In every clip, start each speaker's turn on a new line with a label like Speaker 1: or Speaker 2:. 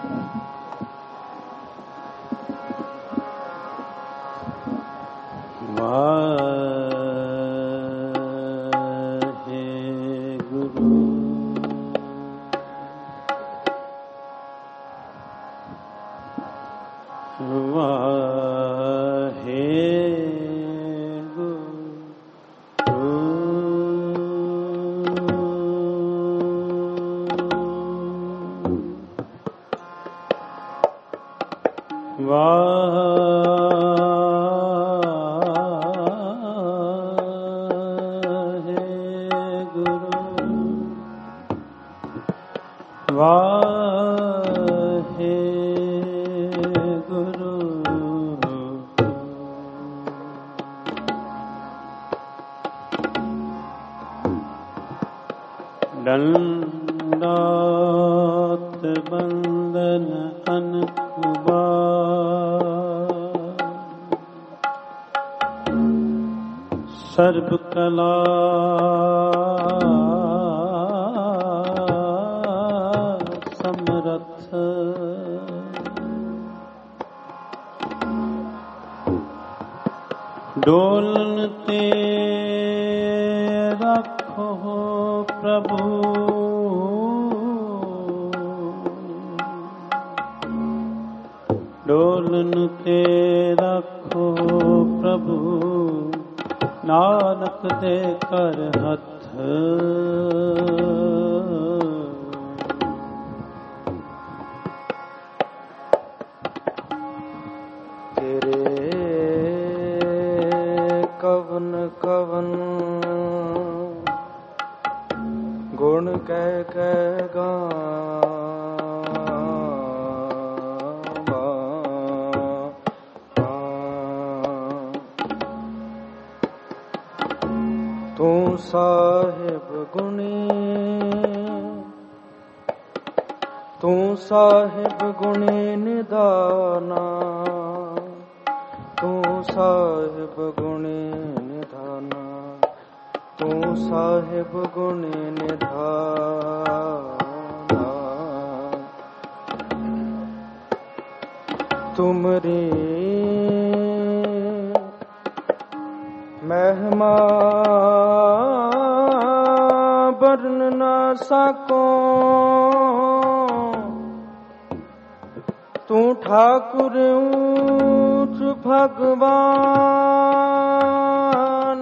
Speaker 1: दंडोत बंदन सर्व कला समरथ डोलन ते रखो प्रभु डोलन ते रखो प्रभु नानक दे कर हथ
Speaker 2: तेरे कवन कवन गुण कह कह तू साहिब गुणी निदाना तू साहिब गुणी निधाना तू साहिब गुणी निधाना तुमरी महिमा वर्ण न सको तू ठाकुर ऊंच भगवान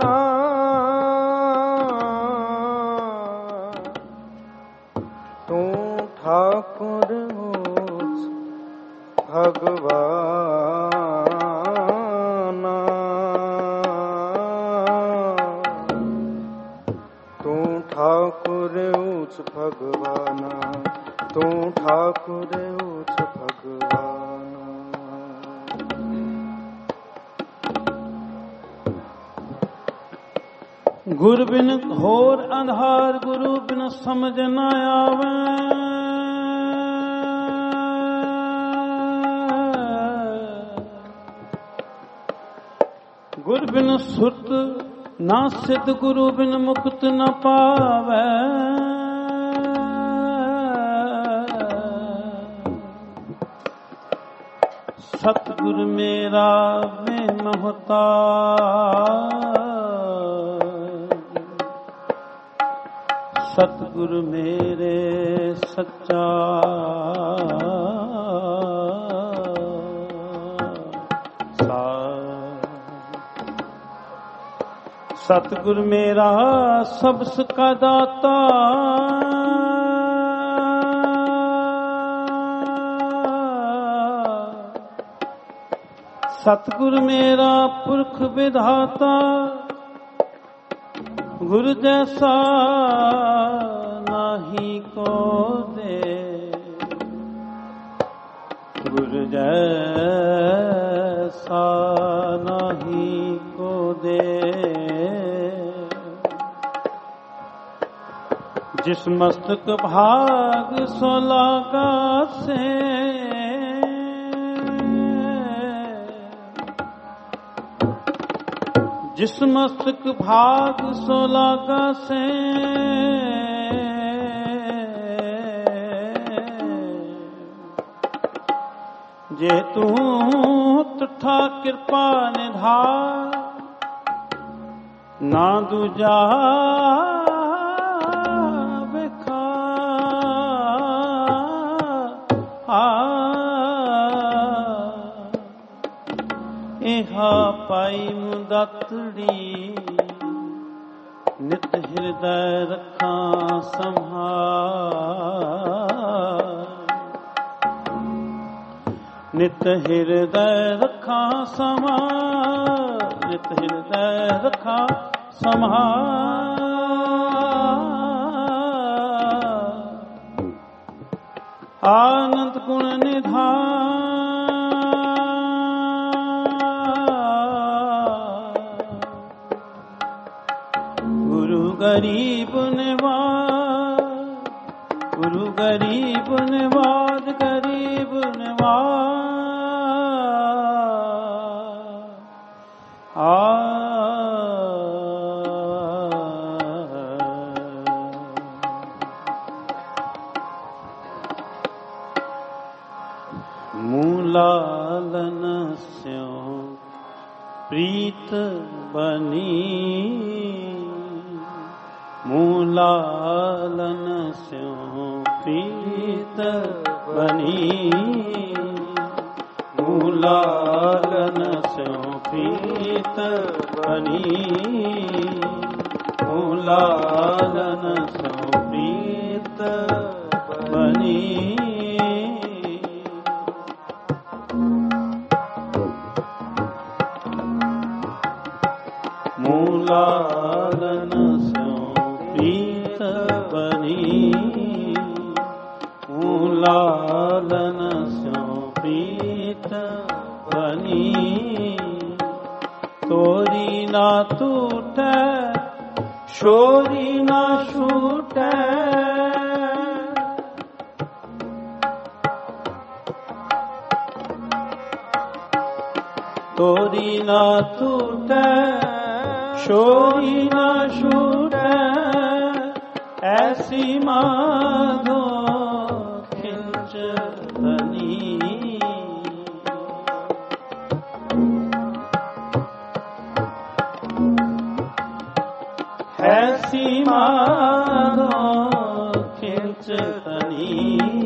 Speaker 2: तू ठाकुर ऊंच भगवान तू ठाकुर ऊंच भगवान तू ठाकुर ऊंच भगवान
Speaker 1: गुरु बिन घोर अंधार गुरु बिन समझ न आवे गुरु बिन सुरत ना सिद्ध गुरु बिन मुक्त न पावे सतगुरु मेरा में होता सतगुरु मेरे सच्चा सतगुरु मेरा सबस का दाता सतगुरु मेरा पुरख विधाता गुरु जैसा नाही को दे गुरु जैसा नाही को दे जिस मस्तक भाग सोलागा से जिस मस्तक भाग सोलागा से जे तू तुठा कृपा निधार ना दूजा इहा पाई मुदतड़ी नित हृदय रखा संभार नित हृदय रखा संभार नित हृदय रखा संभार आनंद गुण निधान गरीब निवाज गुरु गरीब निवाज गरीब निवाज मूलालन स्यो प्रीत बनी मूलालन स्यों प्रीत बनी मूलालन स्यों प्रीत बनी मूलालन स्यों प्रीत बनी मूलालन प्रीत बनी मूलालन स्यों प्रीत बनी तोरी ना टूटे शोरी ना छूटे तोरी ना टूटे शोरी ना छूटे ऐसी माधो खिंच बनी ऐसी माधो खिंच बनी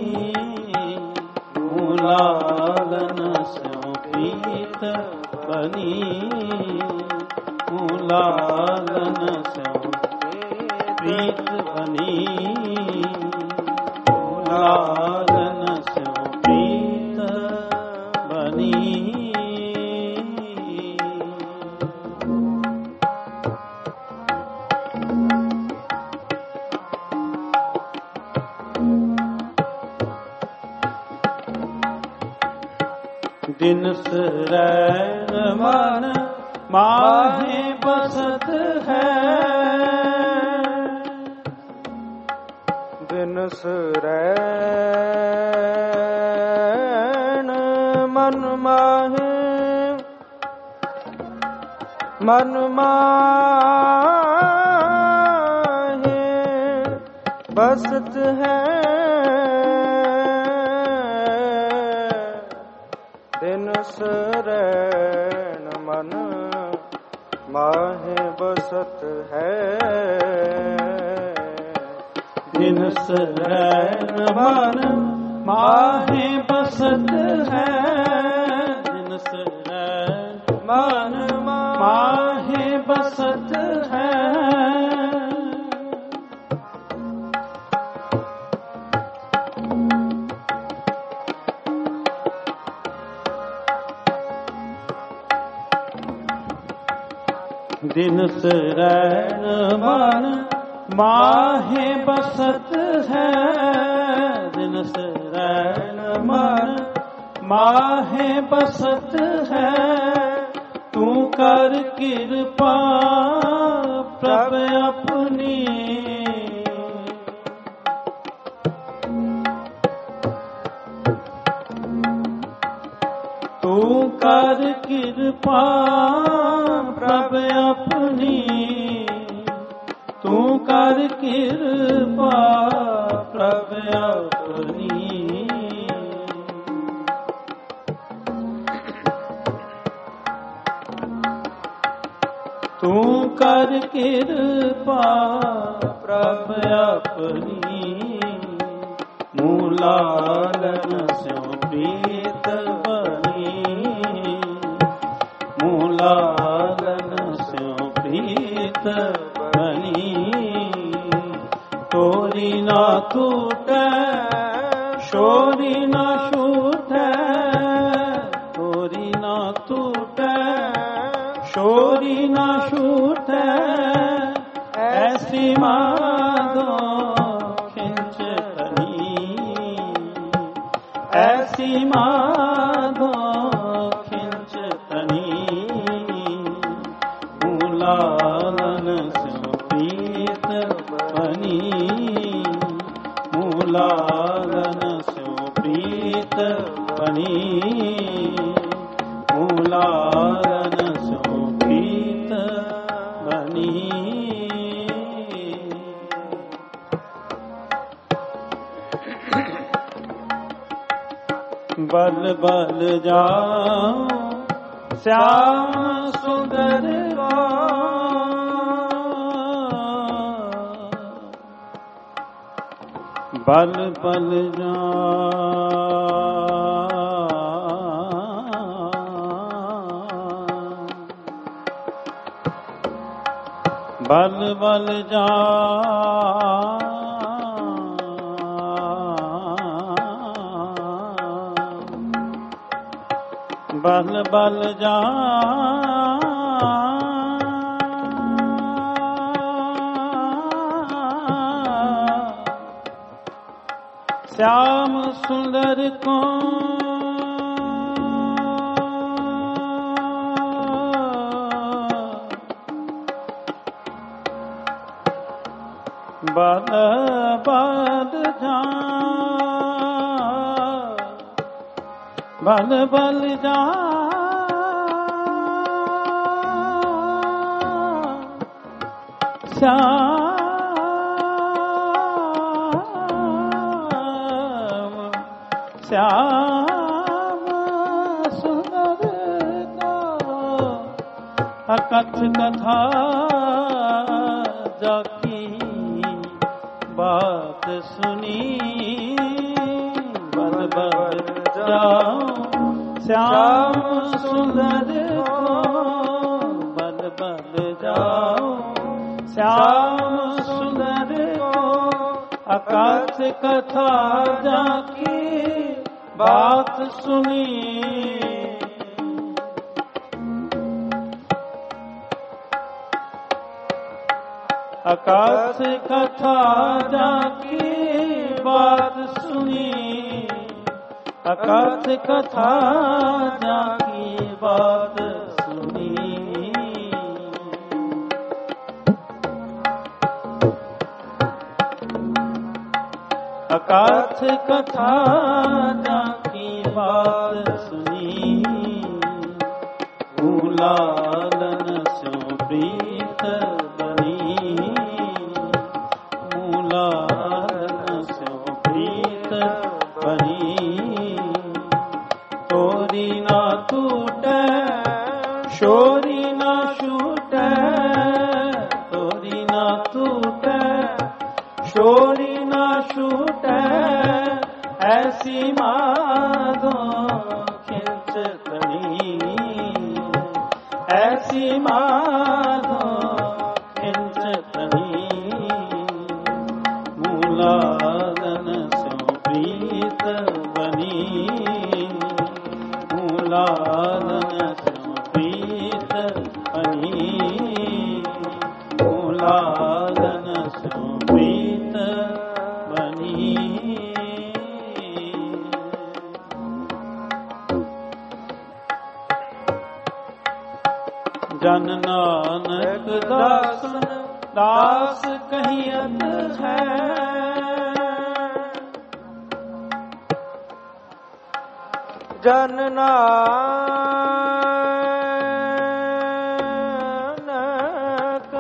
Speaker 1: मूलालन स्यों प्रीत बनी मूलालन स्यों प्रीत बनी मूलालन स्यों प्रीत बनी दिन सरैन मन माहे बसत है
Speaker 2: दिन सरैन मन माहे बसत है दिन सरैन मन माहे बसत है
Speaker 1: दिन सरैन मन माहे बसत है दिन सरैन मन माहे बसत है दिन सरैन मन माहे बसत है दिन सरैन मन माहे बसत है तू कर कृपा प्रभ अपनी तू कर कृपा प्रभ अपनी तू कर कृपा प्रभ अपनी तू कर कृपा प्रभ अपनी, मूलालन स्यों प्रीत बनी, मूलालन स्यों प्रीत बनी। तोरी ना टूटे शोरी ना छूटे, तोरी ना टूटे शोरी ना छूटे, ऐसी माधो खिंच तनी, ऐसी माधो खिंच तनी। मूलालन स्यों प्रीत बनी, मूलालन स्यों प्रीत बनी, मूलालन स्यों प्रीत बनी। बल बल जाओ श्याम सुंदर को, बल बल बल बल जा, बल बल जा, श्याम सुंदर को बल बल जा, बल बल जा, श्याम श्याम सुंदर को अकथ कथा जाकी बात सुनी। बल बल जाओ श्याम सुंदर को, बल बल जाओ श्याम सुंदर को अकथ कथा जाकी बात सुनी। अकथ कथा जाकी बात सुनी, अकथ कथा जाकी बात सुनी। अकथ कथा जाकी बात सुनी, मूलालन स्यों प्रीत बनी, मूलालन स्यों प्रीत बनी। तोरी ना टूटे शोरी ना छूटे, तोरी ना टूटे शोरी ना छूटे, ऐसी माधो खिंच तनी, ऐसी माधो खिंच तनी। मूलालन स्यों प्रीत बनी, मूलालन स्यों प्रीत बनी, मूलालन स्यों प्रीत बनी। जन नानक दास दास कहियत है,
Speaker 2: जन नानक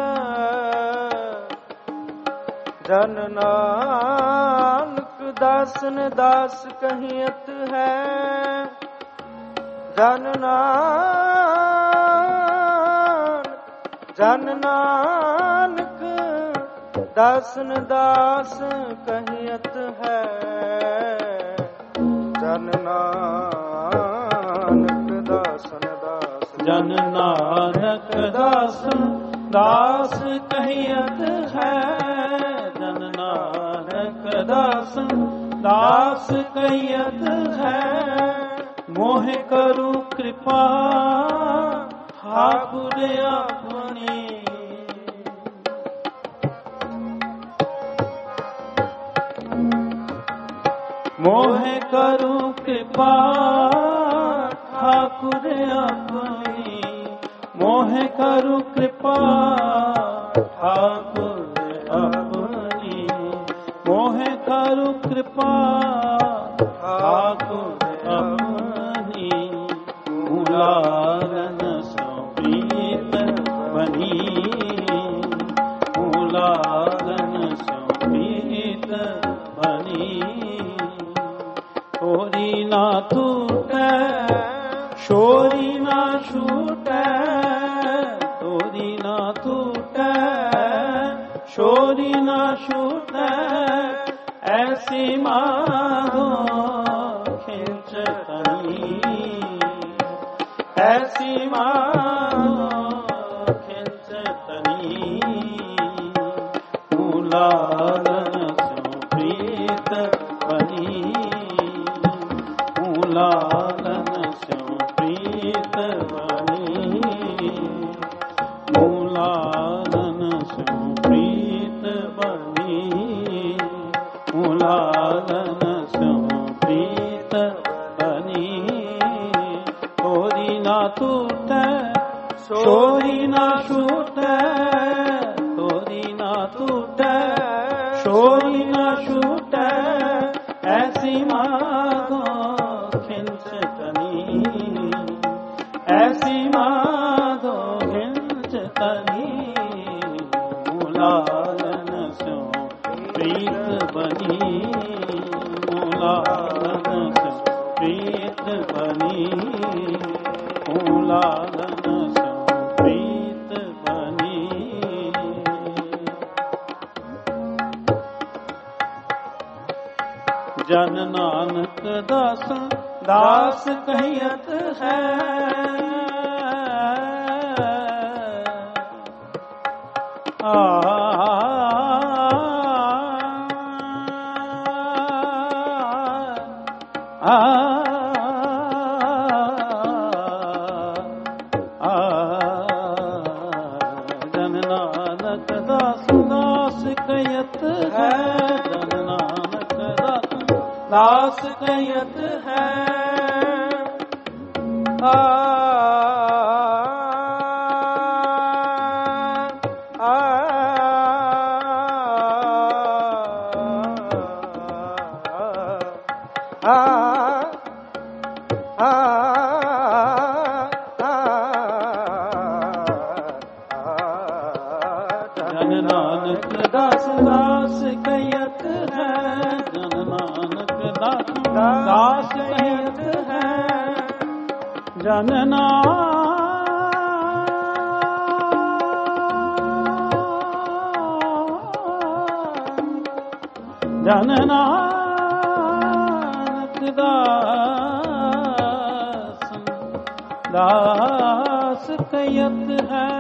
Speaker 2: जन नानक दासन दास कहियत है, जन नानक जन नानक दासन दास कहियत है। जन नानक दासन दास
Speaker 1: जन नानक दासन दास कहियत है। जन नानक दासन दास कहियत है। मोह करू कृपा ठाकुर अपने। मोह करू कृपा ठाकुर अपने। मोह करू कृपा ठाकुर अपने। मोह करू कृपा ठाकुर अपने। मूलारन सो प्रीत बनी। मूलारन सो प्रीत बनी। छोरी ना टूटे छोरी ना छूटे। छोरी ना टूटे छोरी ना छूटे। ऐसी माधो खिंच तनी। ऐसी माधो खिंच तनी। मूलारन सो प्रीत बनी। मूलारन सो प्रीत बनी। मूलारन सो प्रीत बनी। मूलारन सो प्रीत बनी। छोरी ना टूटे छोरी ना छूटे। छोरी ना टूटे छोरी ना छूटे। ऐसी माधो खिंच तनी। ऐसी माधो खिंच तनी। मूलारन सो प्रीत बनी। मूलारन सो प्रीत बनी। मूलारन सो प्रीत बनी। जन नानक दास दास कहियत है। आ जन नानक दास दास कहियत है। जन नानक दास कहियत है। जन नानक दास दास कहियत है। जन नानक दास दास कहियत है। जन जन नानक दास दास कहियत है।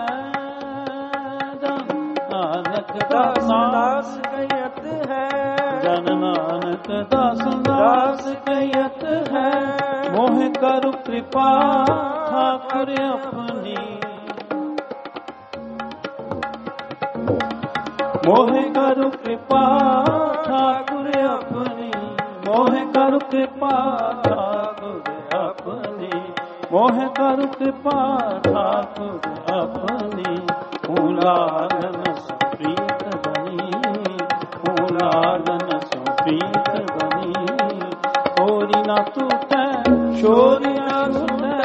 Speaker 1: जन नानक दास दास कहियत है। जन नानक दास दास कहियत है। मोह करू कृपा ठाकुर अपनी। मोह करू कृपा ठाकुर अपनी। मोह करू कृपा ठाकुर अपनी। मोह करू कृपा ठाकुर अपनी। मूलारन सो प्रीत बनी। मूलारन सो प्रीत बनी। छोरी ना टूटे छोरी ना छूटे।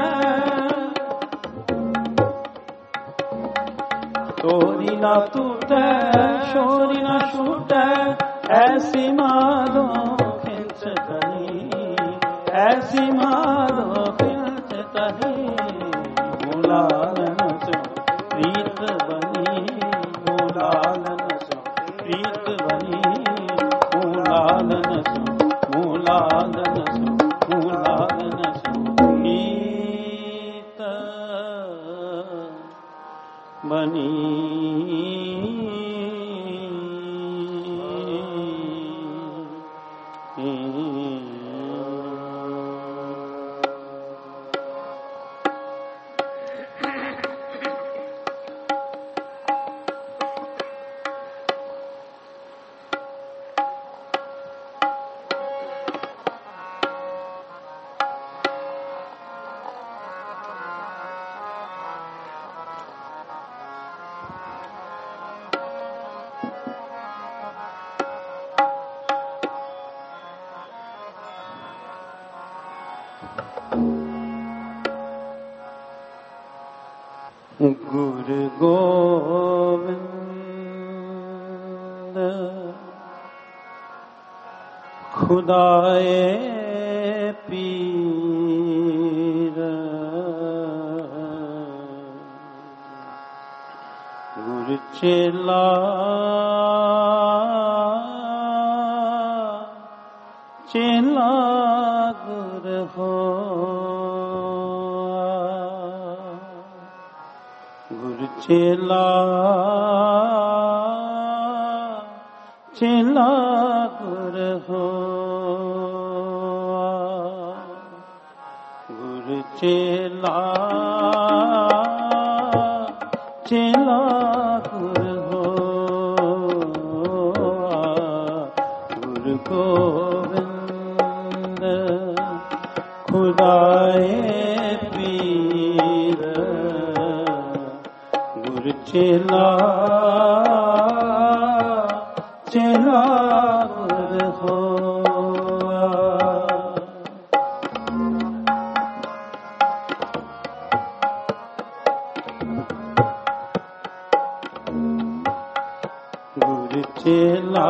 Speaker 1: छोरी ना टूटे छोरी ना छूटे। ऐसी माधो खिंच तनी। ऐसी माधो खिंच तनी। मूलारन सो प्रीत लादन सो लादन सो गीत बनी गुरु गोविंद खुदाए पीर गुरु चेला चेला गुरु हो गुरु चेला चेला गुरु हो गुरु चेला चेला गुरु हो गुरु गोविंद खुदाए पीर गुरु चेला चेला गुरु हो गुरु चेला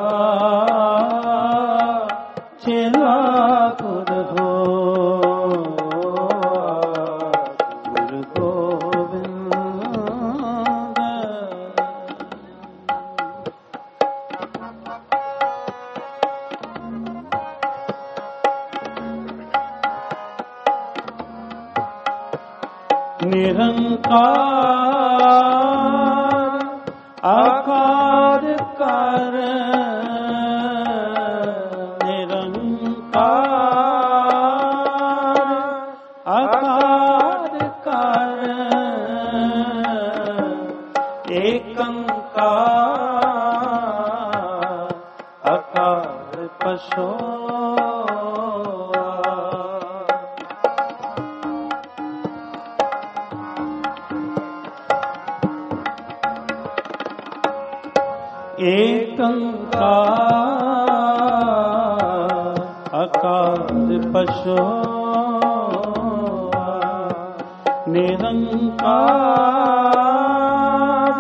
Speaker 1: चेला गुरु हो गुरु गोविंद निरंकार आकार कर निरंकार आकार कर एकंकार आकार पशो एकंकार आकार पशो निरंकार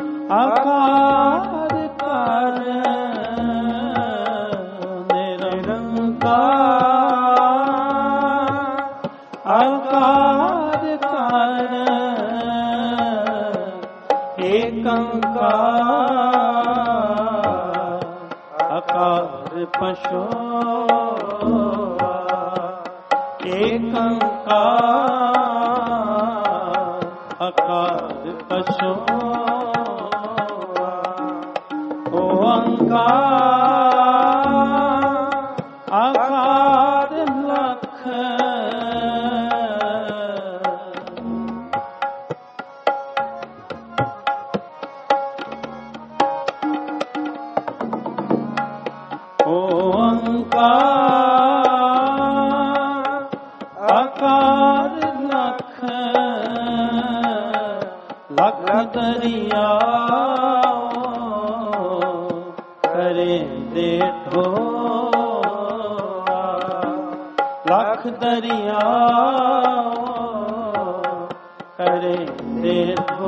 Speaker 1: आकार कर निरंकार आकार कर एकंकार आकार पशो एकंकार आकार पशो ओंकार आकार लख ओंकार आकार लख लख दरिया करे देखो लख दरिया करे देखो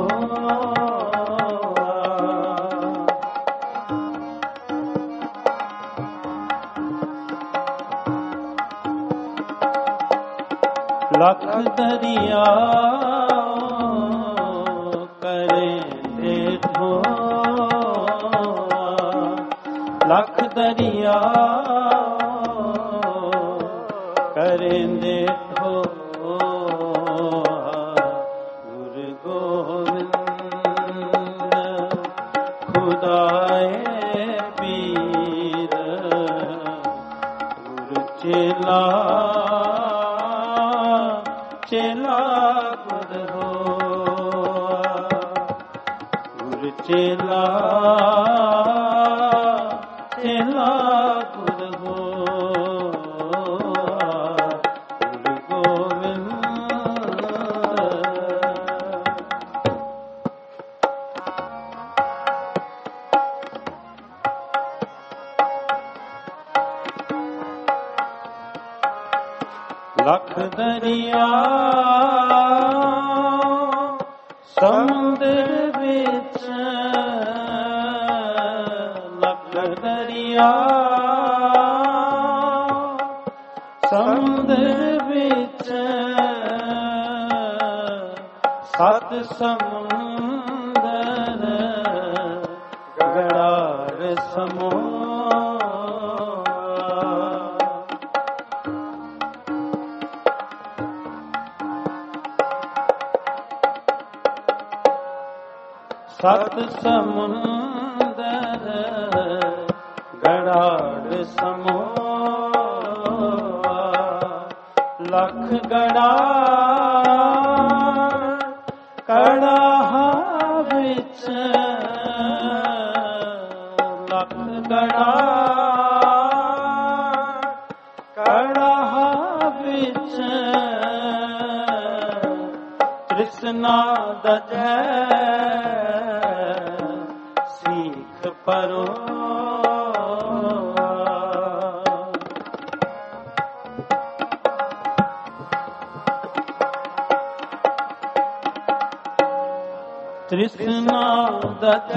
Speaker 1: लख दरिया करे देखो लख दरिया करेंदे हो गुरु गोविंद खुदाए पीर गुरु चेला चेला गुरु हो गुरु चेला चेला गुरु हो गुरु गोविंद लख दरिया समुंदर विच लख दरिया समुंदर विच सत समुंदर गड़ार समो सत समुंदर गड़ाड़ समो लख गड़ाड़ कड़ाहा विच लख गड़ाड़ कड़ाहा विच तृष्णा दजै परो तृष्णा दत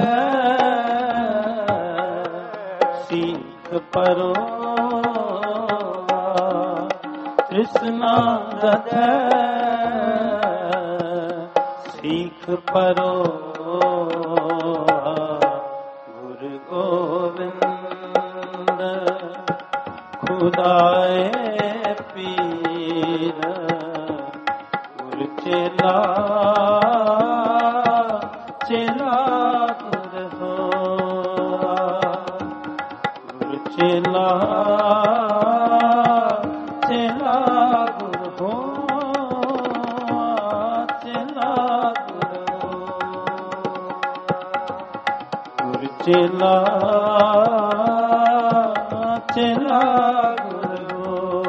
Speaker 1: सीख परो तृष्णा दत सीख परो गोविंद खुदाए पीर गुरु चेला चेला गुरु हो गुरु चेला चेला गुरु हो चेला गुरु गुरु चेला चेला गुरु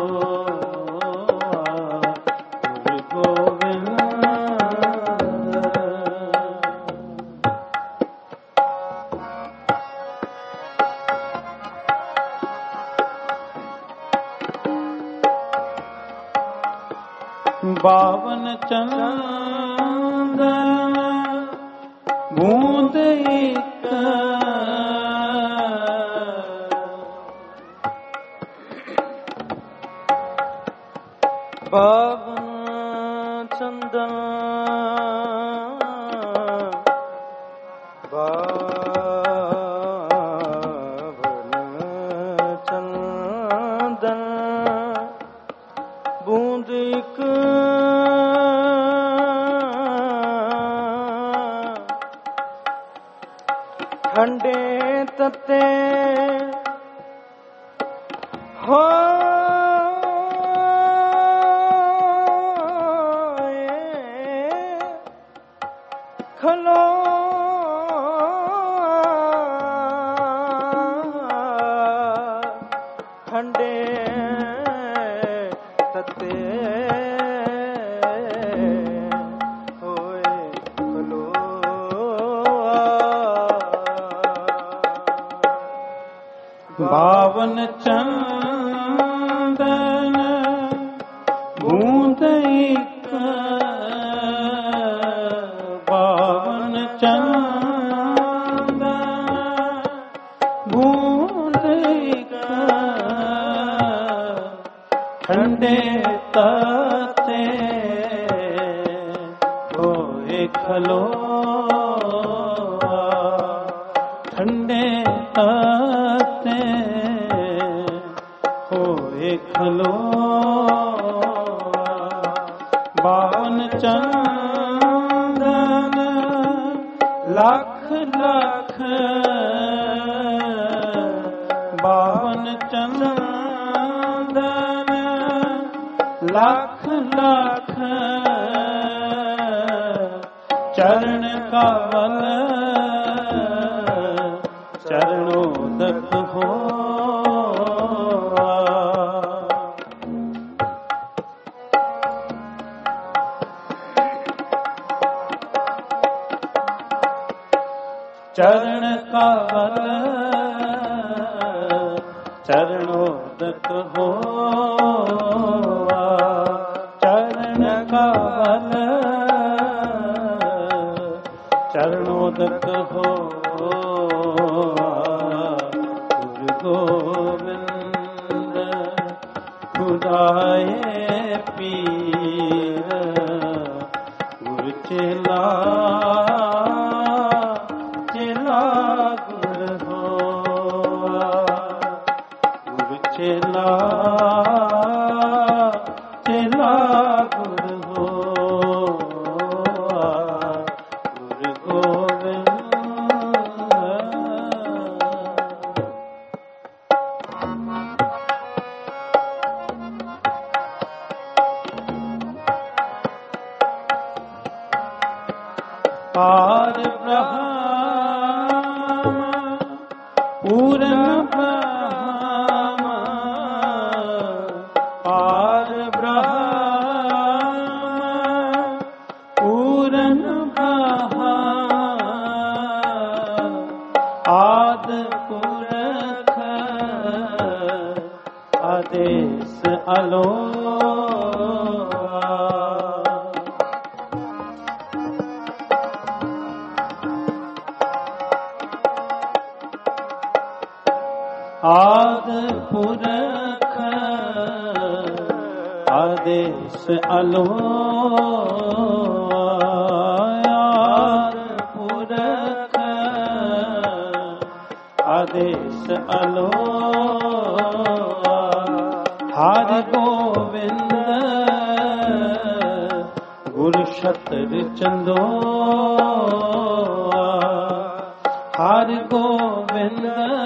Speaker 1: गुरु गोविंद बावन चंदन बूंद एक
Speaker 2: बावन चंदन बावन चंदन बूंद एक ठंडे तते हो खलो ठंडे तते होए खलो
Speaker 1: बावन चंदन बूंद एक बावन चंदन बूंद एक ठंडे तते होए खलो ठंडे तते होए देख लो बावन चंदन लाख लाख बावन चंदन लाख लाख चरण कमल चरणोदक हो चरण कमल चरणोदक हो चरण कमल चरणोदक हो गुरु गोविंद खुदाए पीर गुरु चेला चेला गुरु हो गुरु चेला चेला गुरु हो गुरु गोविंद पार ब्रह्म पूर्ण ब्रह्म पार ब्रह्म पूर्ण ब्रह्म आद पुरख आदेश अलो आद पुरख आदेश अलो आद पुरख आदेश अलो हरि गोविंद गुरु शतर चंदो हरि गोविंद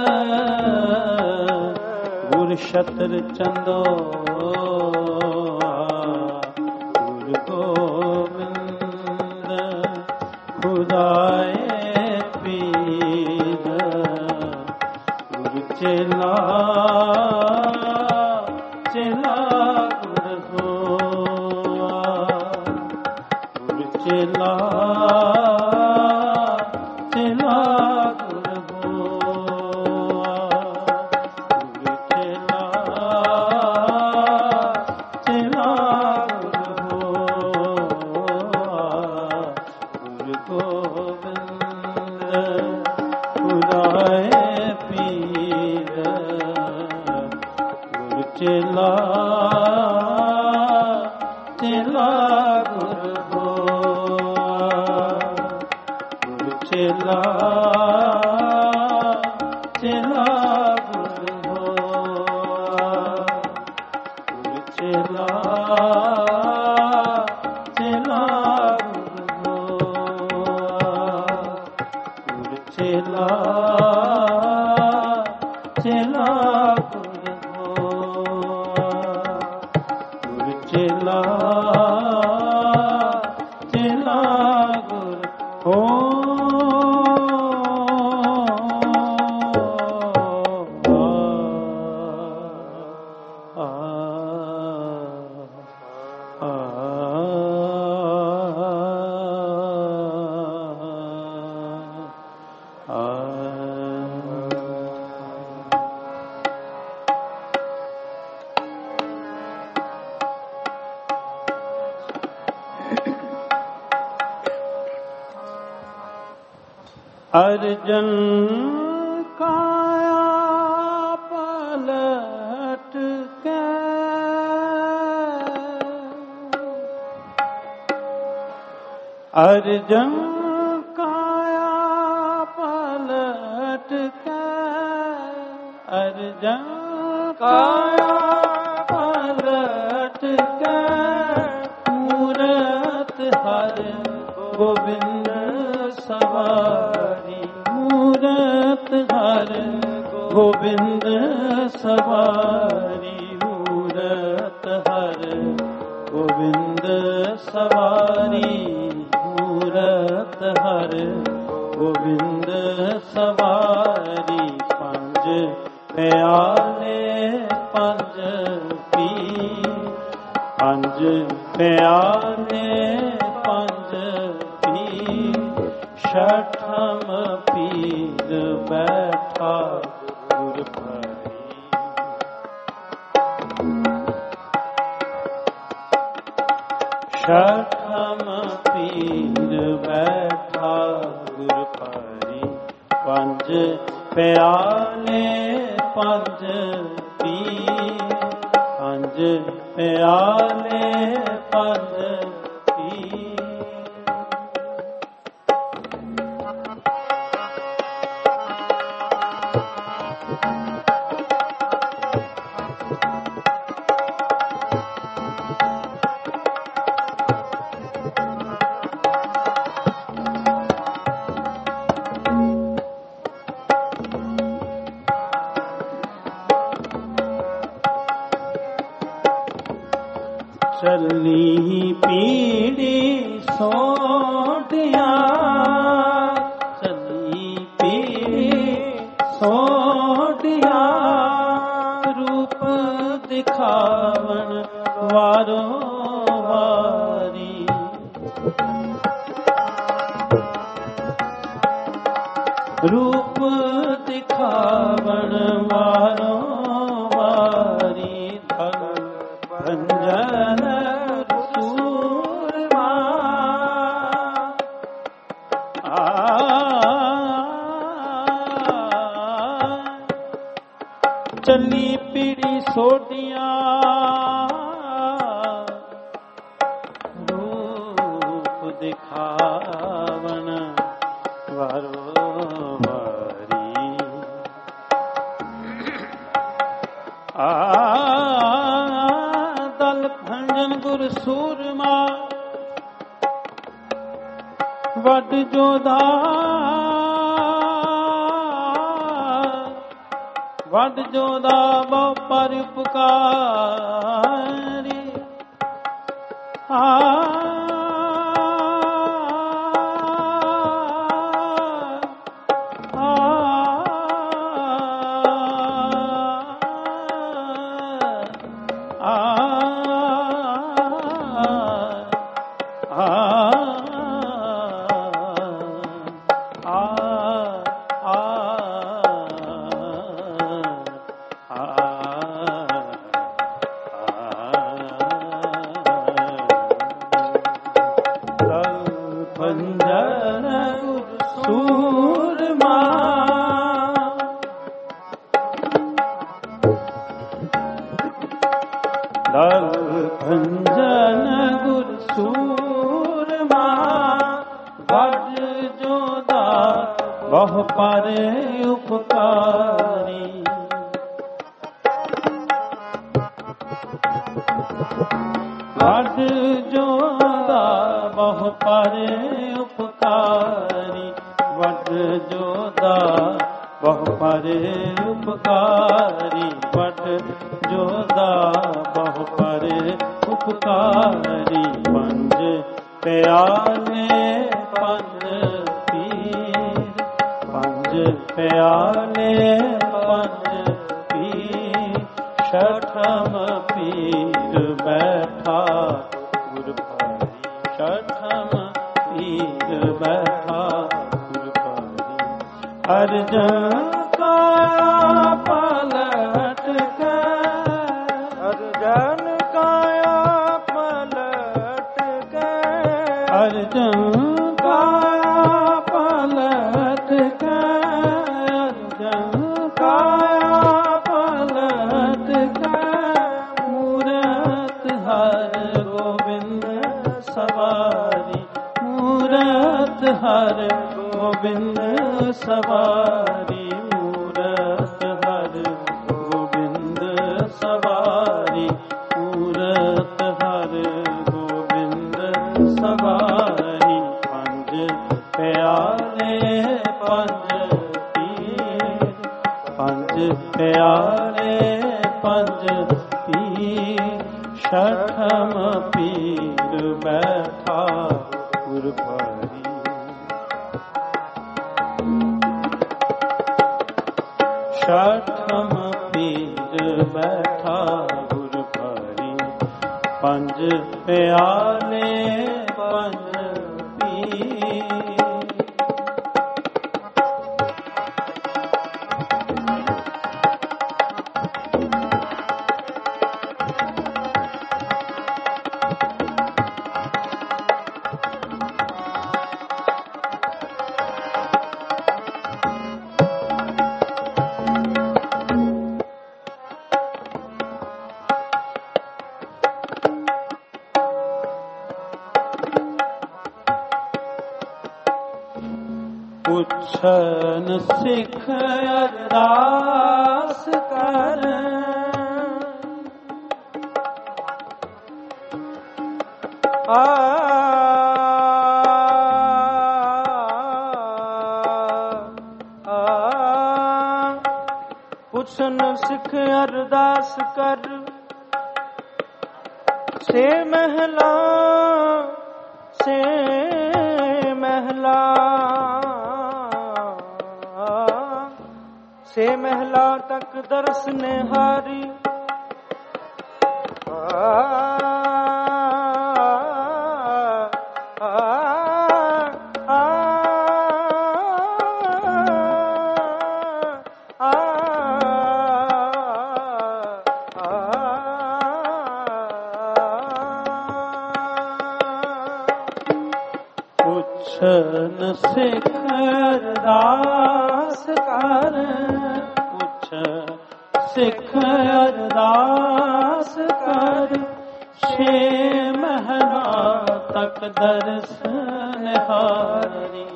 Speaker 1: गुरु शतर चंदो गुरु गोविंद खुदाए पीर गुरु चेला चेला गुरु हो गुरु चेला चेला गुरु हो गुरु चेला चेला गुरु हो गुरु गोविंद खुदाए पीर गुरु चेला चेला गुरु हो गुरु चेला चेला गुरु हो गुरु चेला चेला गुरु हो गुरु चेला चेला गुरु हो गुरु चेला चेला गुरु हो अर्जन काया पलट के अर्जन काया पलट के अर्जन काया ਗੋਬਿੰਦ ਸਵਾਰੀ ਮੂਰਤ ਹਰ ਗੋਬਿੰਦ ਸਵਾਰੀ ਮੂਰਤ ਹਰ ਗੋਬਿੰਦ ਸਵਾਰੀ ਮੂਰਤ ਹਰ ਗੋਬਿੰਦ ਸਵਾਰੀ ਪੰਜ ਪਿਆਲੇ ਪੰਜ ਪੀ ਪੰਜ ਪਿਆਲੇ ਪੰਜ ਪੀ ਛਠਮ ਪੀਰ ਬੈਠਾ ਗੁਰ ਭਾਈ ਛਠਮ ਪੀਰ ਬੈਠਾ ਗੁਰ ਭਾਈ ਪੰਜ ਪਿਆਲੇ ਪੰਜ ਪੀ ਪੰਜ ਪਿਆਲੇ ਪੰਜ ਪੀ ਚੱਲੀ ਪੀੜੀ ਸੋਢਿਆ ਚੱਲੀ ਪੀੜੀ ਸੋਢਿਆ ਰੂਪ ਦਿਖਾਵਣ ਵਾਰੋ ਵਾਰੀ ਰੂਪ ਦਿਖਾਵਣ ਵਾਰੋ ਵਾਰੀ ਧਨ ਭੰਜਨ ਚੱਲੀ ਪੀੜੀ ਸੋਢੀਆਂ ਰੂਪ ਦਿਖਾਵਣ ਵਾਰੋ ਵਾਰੀ ਦਲ ਭੰਜਨ ਗੁਰ ਸੂਰਮਾ ਵੱਡ ਜੋਧਾ ਵੱਡ ਜੋਧਾ ਬਹੁ ਪਰ ਉਪਕਾਰੀ ਭੰਜਨ ਗੁਰ ਸੂਰਮਾ ਵੱਡ ਜੋਧਾ ਬਹੁ ਪਰ ਉਪਕਾਰੀ ਵੱਡ ਜੋਧਾ ਬਹੁ ਪਰ ਉਪਕਾਰੀ ਵੱਡ ਜੋਧਾ ਬਹੁ ਪਰ ਉਪਕਾਰੀ ਵੱਡ ਜੋਧਾ ਬਹੁ ਪਰ ਉਪਕਾਰੀ ਪੰਜ ਪਿਆਲੇ ਪੰਜ ਪੀਰ ਪੰਜ ਪਿਆਲੇ ਪੰਜ ਪੀਰ ਛਠਮ ਪੀਰ ਬੈਠਾ ਗੁਰ ਭਾਈ ਛਠਮ ਪੀਰ ਬੈਠਾ ਗੁਰ ਭਾਈ ਅਰਜਨ ਕਾ ਪਲਟ ਕੇ ਅਰਜਨ ਅਰਜਨ ਕਾਇਆ ਪਲਟ ਕੇ ਅਰਜਨ ਕਾਇਆ ਪਲਟ ਕੇ ਮੂਰਤ ਹਰ ਗੋਬਿੰਦ ਸਵਾਰੀ ਮੂਰਤ ਹਰ ਗੋਬਿੰਦ ਸਵਾਰੀ ਮੂਰਤ ਹਰ ਗੋਬਿੰਦ ਸਵਾਰੀ ਮੂਰਤ ਹਰ ਗੋਬਿੰਦ ਸਵਾਰੀ ਪੰਜ ਛਠਮ ਪੀਰ ਬੈਠਾ ਗੁਰ ਭਾਰੀ। ਛਠਮ ਪੀਰ ਬੈਠਾ ਗੁਰ ਭਾਰੀ। ਪੰਜ ਪਿਆਲੇ ਪੰਜ ਪੀਰ। ਪੁੱਛਨ ਸਿੱਖ ਅਰਦਾਸ ਕਰ।
Speaker 2: ਪੁੱਛਨ ਸਿੱਖ ਅਰਦਾਸ ਕਰ। ਸੇ ਮਹਿਲਾ ਸੇ ਮਹਿਲਾ ਸੇ ਮਹਿਲਾ ਤੱਕ ਦਰਸ ਨਿਹਾਰੀ।
Speaker 1: ਪੁੱਛਨ ਸਿੱਖ ਅਰਦਾਸ ਕਰ। ਪੁੱਛ ਸਿੱਖ ਅਰਦਾਸ ਕਰ। ਛੇ ਮਹਿਲਾ ਤੱਕ ਦਰਸ ਨਿਹਾਰੀ।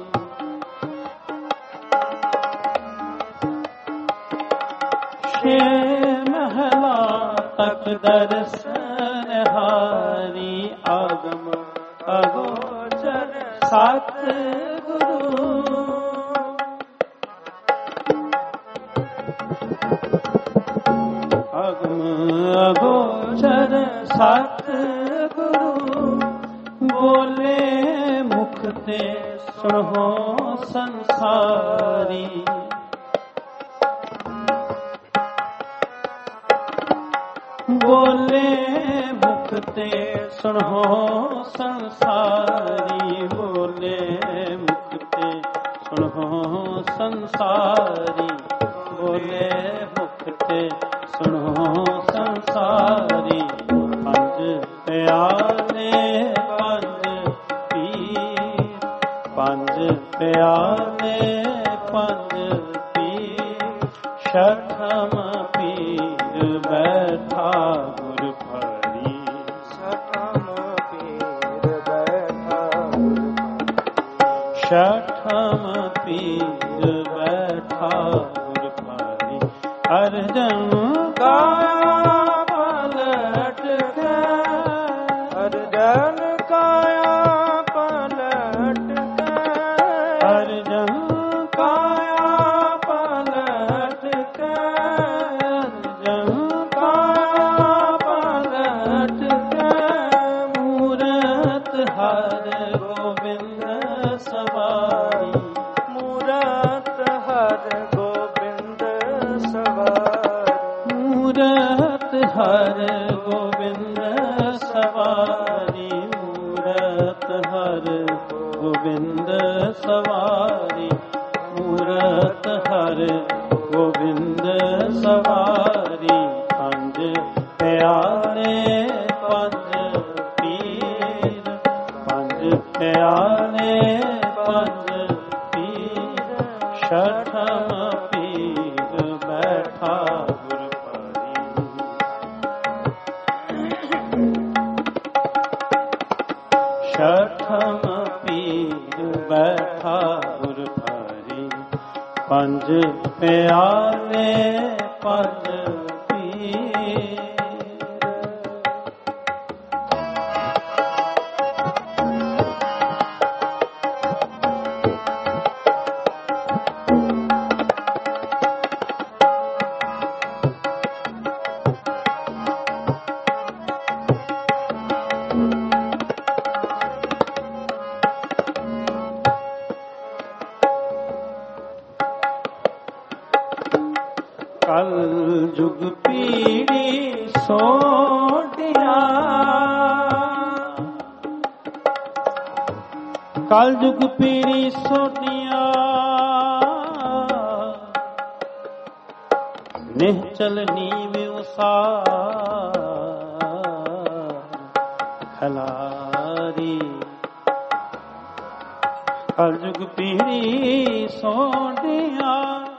Speaker 1: ਛੇ ਮਹਿਲਾ ਤੱਕ ਦਰਸ ਨਿਹਾਰੀ। ਆਗਮ ਅਗੋਚਰ ਸਤ ਗੁਰੂ। ਆਗਮ ਅਗੋਚਰ ਸਤ ਗੁਰੂ। ਬੋਲੇ ਮੁਖ ਤੇ ਸੁਣੋ ਸੰਸਾਰੀ। ਬੋਲੇ ਮੁਖ ਤੇ ਸੁਣੋ ਸੰਸਾਰੀ। ਬੋਲੇ ਮੁਖ ਤੇ ਸੁਣੋ ਸੰਸਾਰੀ। ਬੋਲੇ ਮੁਖ ਤੇ ਸੁਣੋ ਸੰਸਾਰੀ। ਪੰਜ ਪਿਆਲੇ ਪੰਜ ਪੀਰ। ਪੰਜ ਪਿਆਲੇ ਪੰਜ ਪੀਰ। ਛਠਮ ਪੀਰ ਬੈਠਾ ਗੁਰ ਭਾਰੀ।
Speaker 2: ਛਠਮ ਪੀਰ ਬੈਠਾ ਗੁਰ ਭਾਰੀ।
Speaker 1: ਛਠਮ ਪੀਰ ਬੈਠਾ ਗੁਰ ਭਾਰੀ। ਅਰਜਨ ਕਾ ਪਲਟ ਕੇ।
Speaker 2: ਅਰਜਨ ਕਾਇਆ ਪਲਟ ਕੇ।
Speaker 1: ਅਰਜਨ ਕਾਇਆ ਪਲਟ ਕੇ। ਅਰਜਨ ਕਾਇਆ ਪਲਟ ਕੇ। ਮੂਰਤ ਹਰਿ ਗੋਬਿੰਦ ਸਵਾਰੀ।
Speaker 2: ਮੂਰਤ ਹਰਿ ਗੋਬਿੰਦ ਸਵਾਰੀ।
Speaker 1: ਮੂਰਤ ਹਰਿ ਗੋਬਿੰਦ ਸਵਾਰੀ। ਮੂਰਤ ਹਰਿ ਗੋਬਿੰਦ ਸਵਾਰੀ। ਮੂਰਤ ਹਰਿ ਗੋਬਿੰਦ ਸਵਾਰੀ। ਪੰਜ ਪਿਆਰੇ ਪੰਜ ਪੀਰ। ਪੰਜ ਪਿਆਰੇ ਪੰਜ ਪੀਰ। ਛਠਮ ਪੀਰ ਬੈਠਾ ਗੁਰ ਭਾਰੀ। ਛਠਮ ਪੀਰ ਬੈਠਾ ਗੁਰ ਭਾਰੀ। ਪੰਜ ਪਿਆਲੇ ਪੰਜ ਪੀਰ। कल जुग पीरी सोनिया निश्चल नीव उसार खलारी कल जुग पीरी सोनिया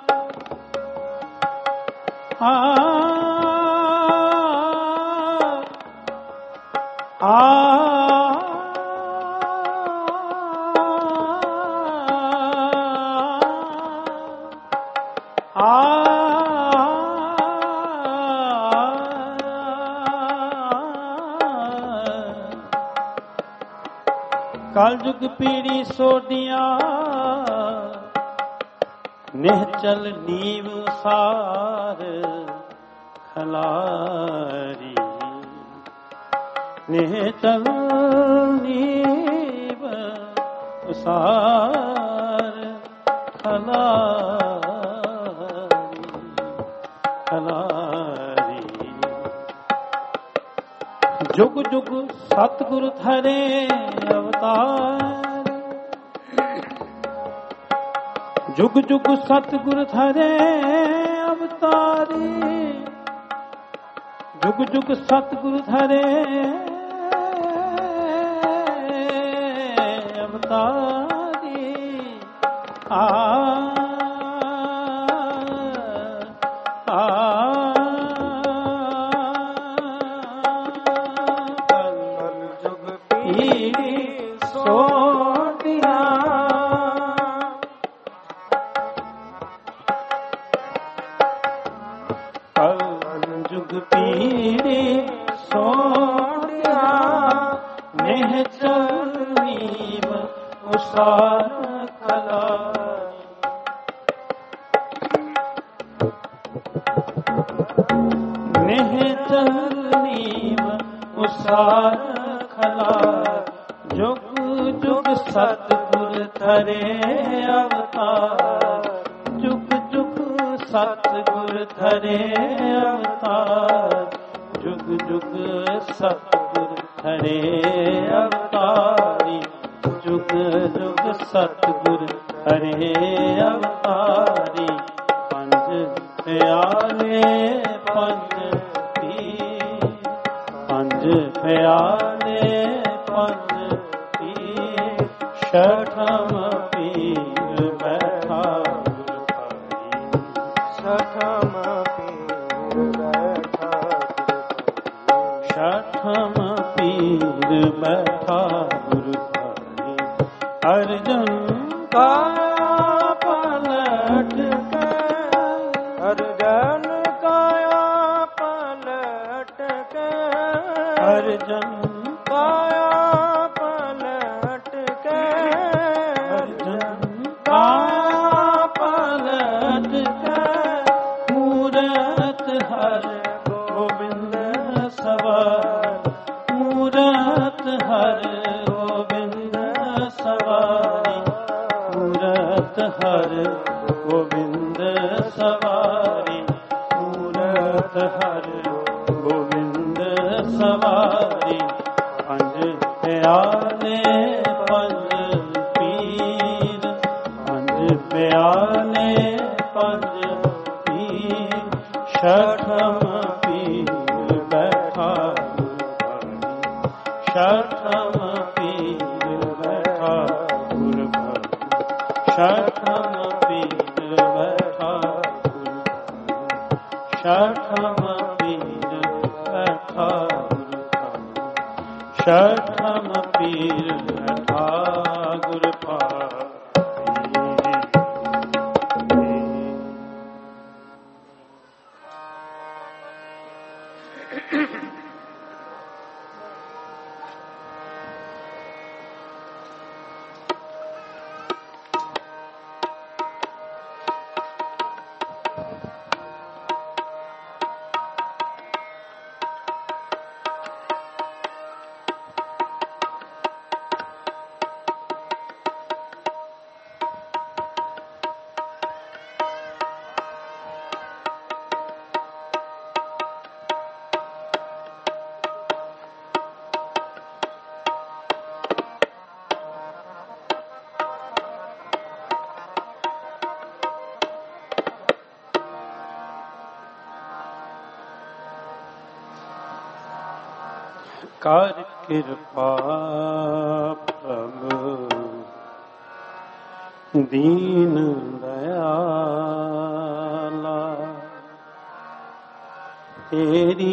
Speaker 1: कल जुग पीढ़ी सोडिया निश्चल नीव सार खलारी निश्चल नीव सार खलारी खलारी जुग जुग सतगुरु धरे अवतार जुग जुग सतगुरु धरे अवतारी जुग जुग सतगुरु धरे अवतारी कर कृपा प्रभु दीन दयाला, तेरी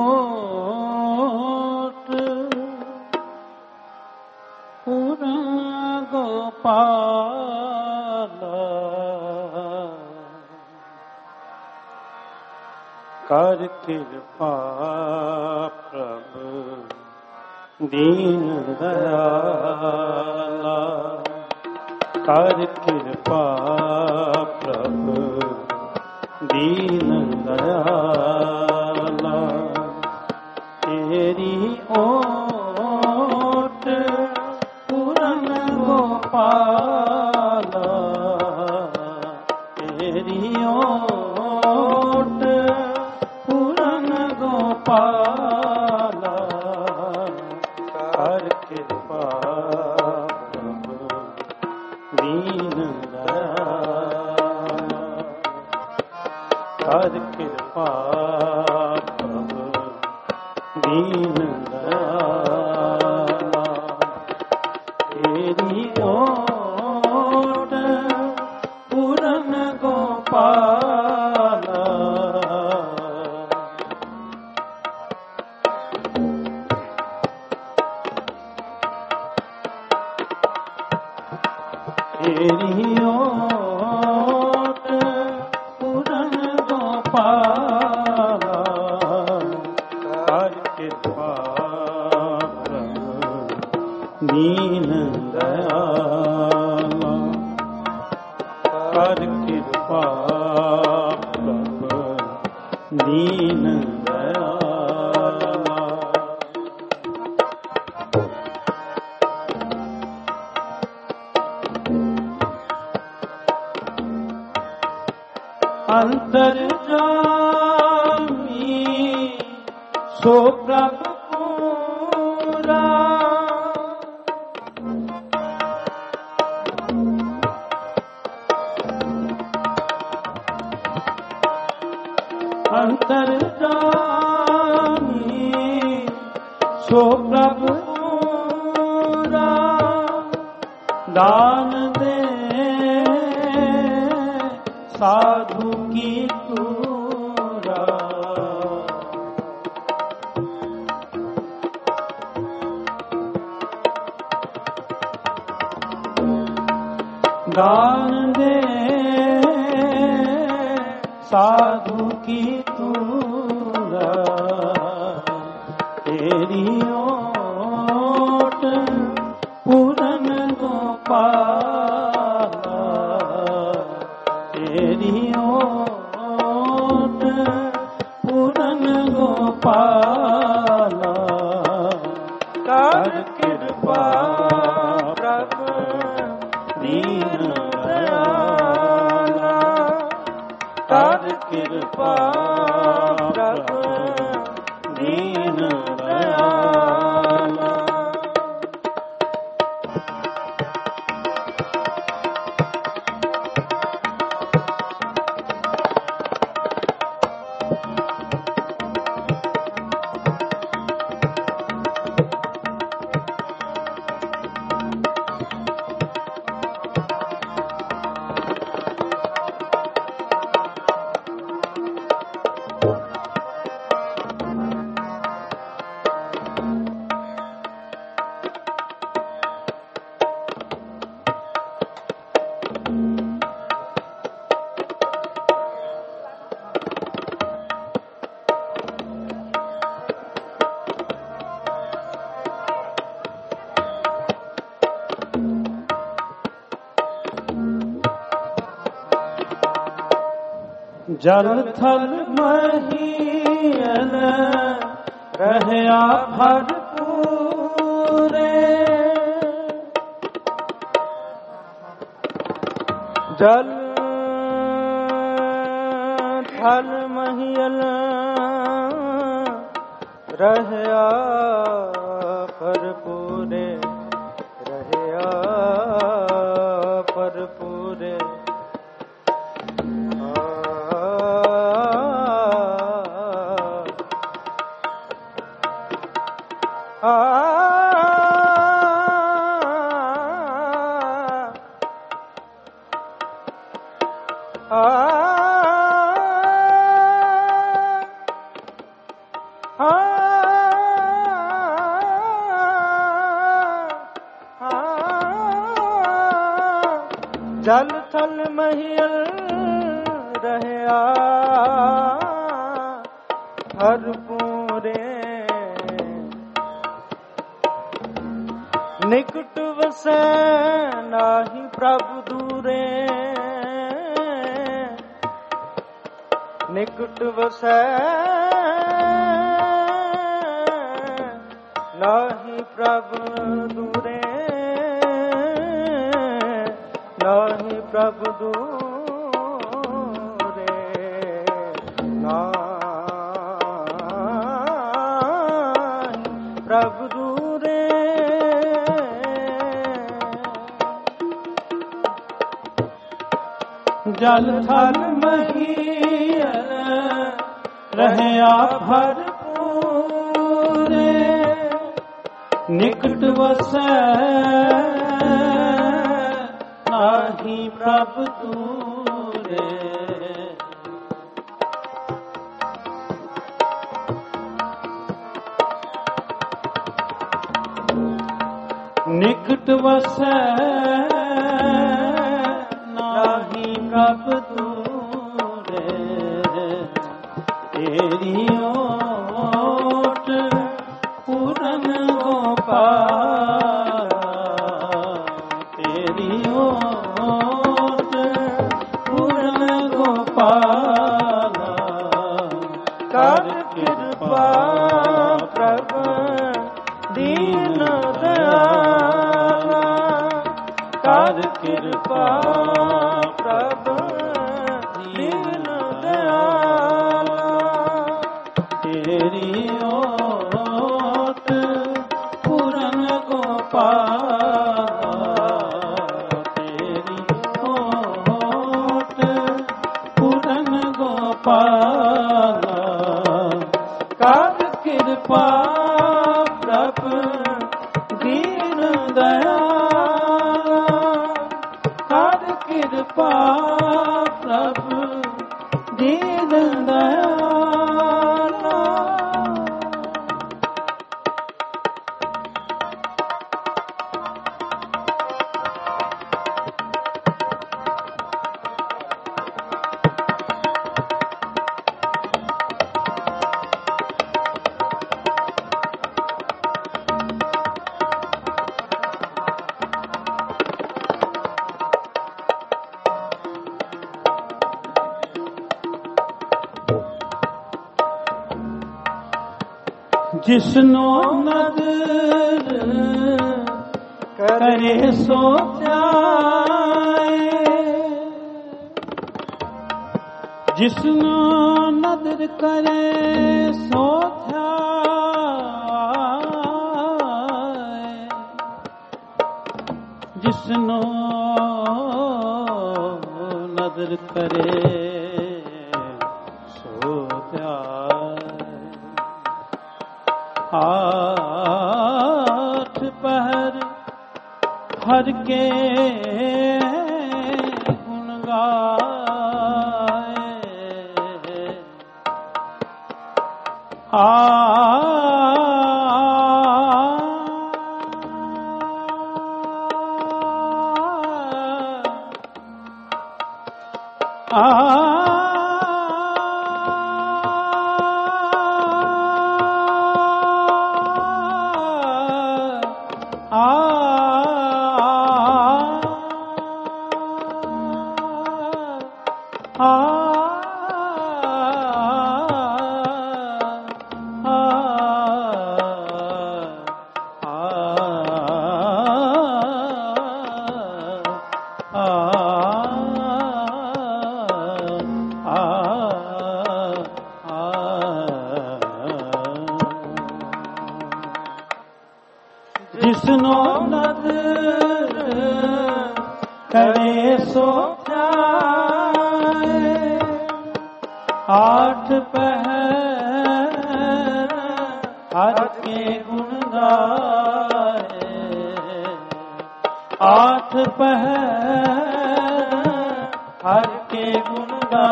Speaker 1: ओट पूर्ण गोपाला, कर कृपा प्रभु दीन दयाला, कर कृपा प्रभु दीन दयाला, तेरी ओट पूर्ण गोपाला, तेरी ओट पूर्ण गोपाला, कर कृपा प्रभु दीन दयाला, कर कृपा प्रभु दीन दयाला, तेरी ओट पूर्ण गोपाला, तेरी ओट पूर्ण गोपाला, कर कृपा प्रभु दीन दयाला, कर कृपा प्रभु दीन दयाला, अंतर्यामी सो प्रभु पूरा, अंतर्यामी सो प्रभु पूरा, दान दे साधु की तूरा, दान दे साधु की तूरा, तेरी ओट पूर्ण गोपाला, तेरी ओट पूर्ण गोपाला, कर कृपा प्रभु दीन दयाला, कर कृपा प्रभु दीन दयाला, जल थल महियल रहया भरपूरे, जल थल महियल रहया भरपूरे, रहया भरपूरे,
Speaker 2: जल थल महियल रहया भरपूरे निकट वसै नाहि प्रभु दूरे निकट वसै नाहि प्रभु दूरे नाहि प्रभु दूरे नाहि प्रभु दूरे
Speaker 1: जल थल महियल रहया भरपूरे निकट वसै नाहि प्रभु दूरे निकट वसै नाहि प्रभु दूरे तेरी ओट पूरन गोपाल तेरी ओट पूरन गोपाल
Speaker 2: कर कृपा प्रभु दीन दयाला कर कृपा प्रभु दीन दयाला
Speaker 1: तेरी ओट पूरन गोपाल तेरी ओट पूरन गोपाल
Speaker 2: कर
Speaker 1: कृपा प्रभु दीन दयाला कर कृपा प्रभु दीन दयाला जिसनो नदर करे सो ध्याए जिसनो नदर करे सो ध्याए जिसनो नदर करे सो ध्याए आठ पहर हर के गुण गाए जिसनो नदर करे सो ध्याए आठ पहर हर के गुण गाए गाए, आठ पहर हर के गुण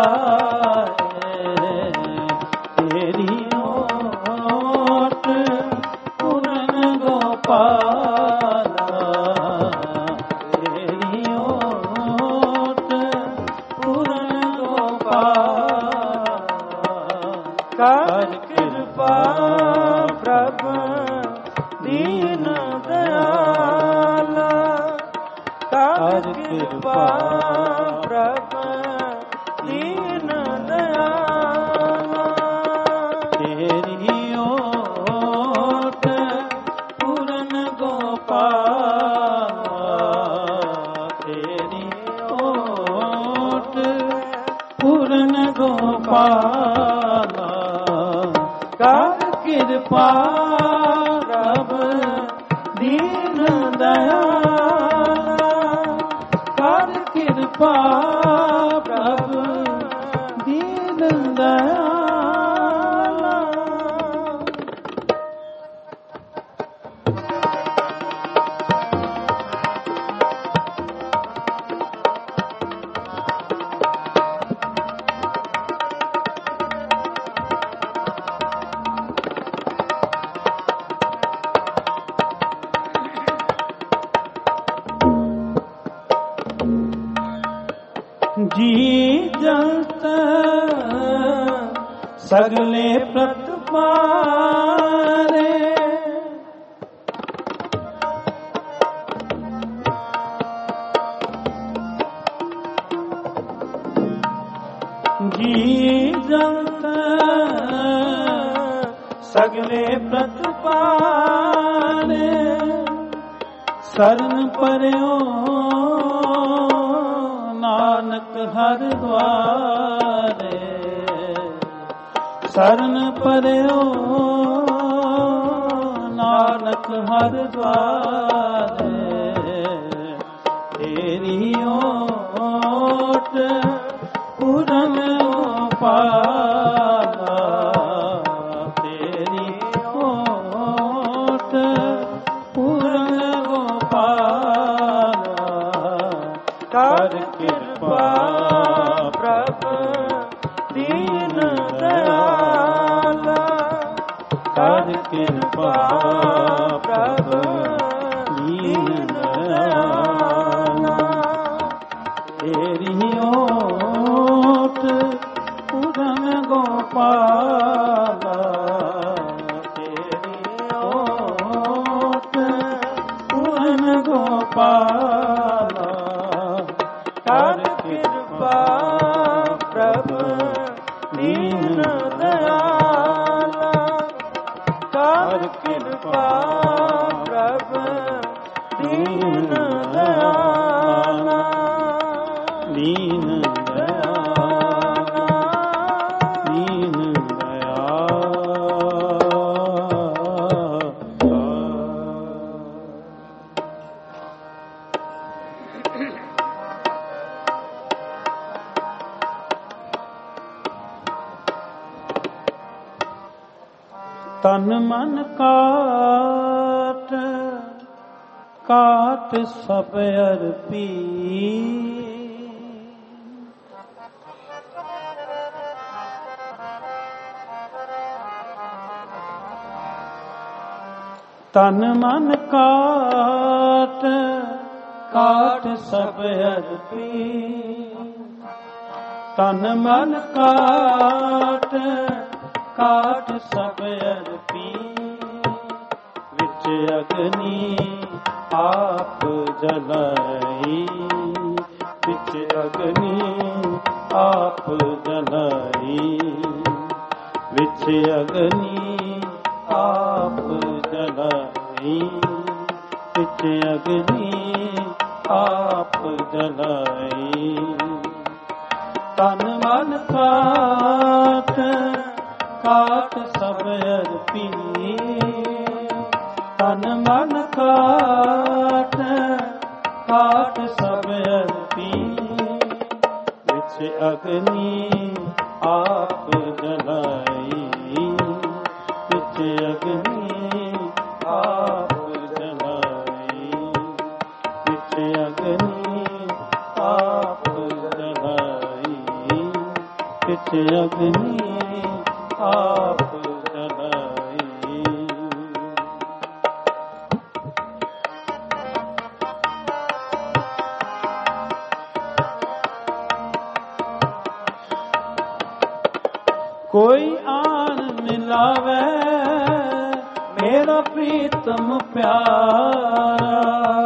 Speaker 1: गाए, तेरी ओट पूरन गोपाला, तेरी ओट पूरन गोपाला,
Speaker 2: कर कृपा प्रभु दीन दयाला, कर कृपा प्रभु दीन दयाला,
Speaker 1: तेरी ओट पूरन गोपाला, तेरी ओट पूरन गोपाला, कर कृपा प्रभु दीन दयाला, कर कृपा प्रभु दीन दयाला। जी जंत सगले प्रतपारे, जी जंत सगले प्रतपारे, शरण पर्यो नानक हर द्वारे, शरण पर्यो नानक हर द्वारे, तेरी ओट पूरन गोपाला, तेरी ओट पूरन गोपाला,
Speaker 2: कर कृपा प्रभु दीन दयाला,
Speaker 1: कर कृपा
Speaker 2: प्रभु दीन दयाला,
Speaker 1: तेरी ओट पूरन गोपाला, तेरी ओट पूरन गोपाला,
Speaker 2: कर कृपा प्रभु दीन दयाला, कर कृपा प्रभु दीन दयाला,
Speaker 1: दीन दयाला, दीन तन मन काट काट सब अर्पी, तन मन काट काट सब अर्पी, तन मन काट काट सब अर्पी, विच अग्नि आप जलाई, विच अग्नि आप जलाई, विच अग्नि आप जलाई, विच अग्नि आप जलाई, तन मन काट काट सब अर्पी, तन मन काट काट सब अर्पी, विच अग्नि आप जलाई, विच अग्नि आप अग्नि आप जलाई। कोई आन मिलावे मेरा प्रीतम प्यारा,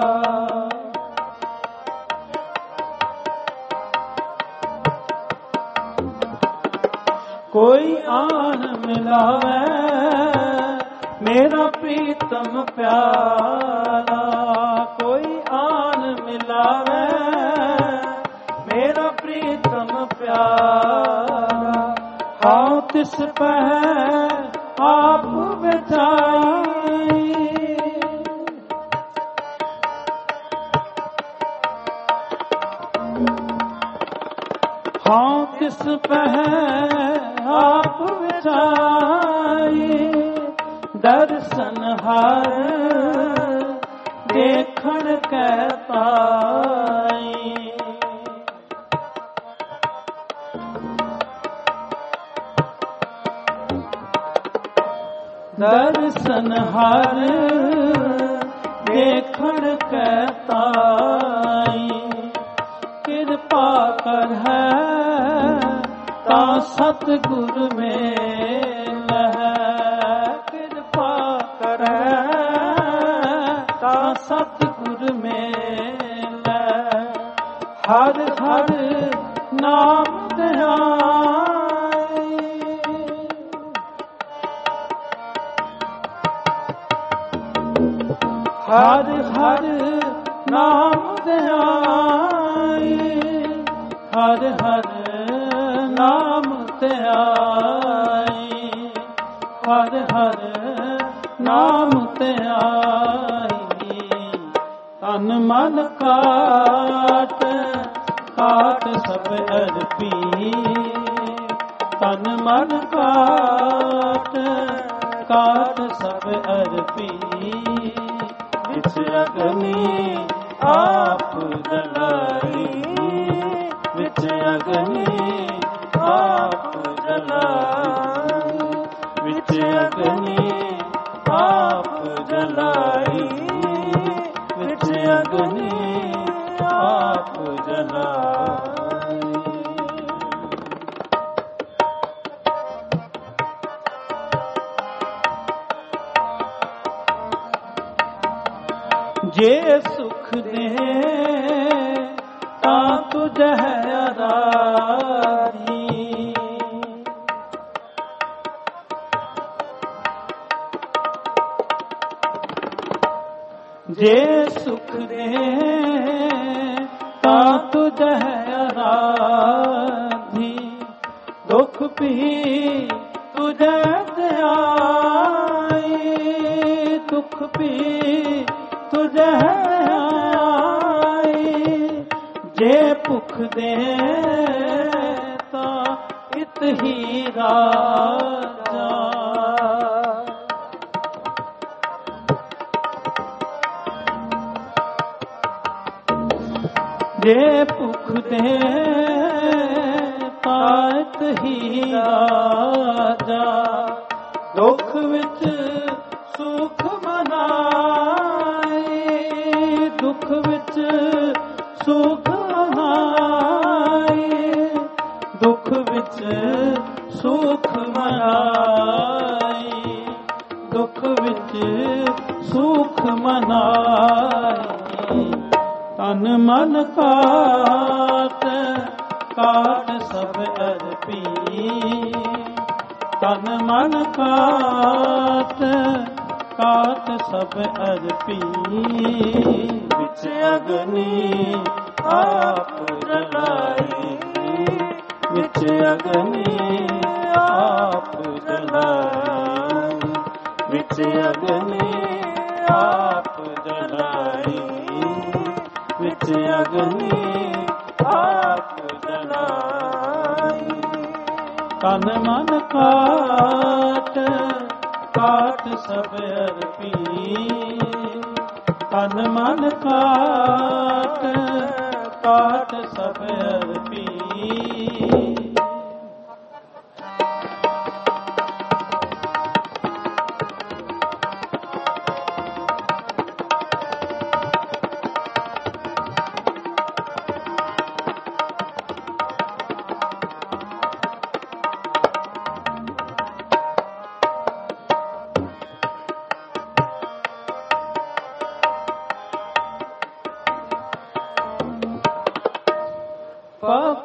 Speaker 1: कोई आन मिलावे मेरा प्रीतम प्यारा, कोई आन मिलावे मेरा प्रीतम प्यारा। हाँ तिस पर आप बिठाई, हाँ तिस पर आप बिठाई। दर्शन हार देखण कै पाई, दर्शन हर देखण कै ताई। कृपा कर है ता सतगुर मेल है, कृपा कर है ता सतगुर मेल है। हर हर नाम ध्याई, हर हर नाम ध्याई, हर हर नाम ध्याई, हर हर नाम ध्याई। तन मन काट काट सब अर्पी, तन मन काट काट सब अर्पी। विच अग्नि आप जलाई, विच अग्नि आप जलाई, विच अग्नि आप जलाई, विच अग्नि आप जलाई। जे सुख दे ता तुझ है आराधी, जे सुख दे ता तुझ है आराधी। दुख भी तुझे ध्याई, दुख भी तुझे आई। जे भुख दे ता इत ही राजा, जे भुख दे ता इत ही राजा। दुख विच सुख मनाई, दुख विच सुख मनाई, दुख विच सुख मनाई, दुख विच सुख मनाई। तन मन काट काट सब अर्पी, तन मन काट काट सब अर्पी। विच अग्नि आप जलाई, विच अग्नि आप जलाई, विच अग्नि आप जलाई, विच अग्नि आप जलाई। तन मन काट काट सब अर्पी, तन मन काट काट सब अर्पी।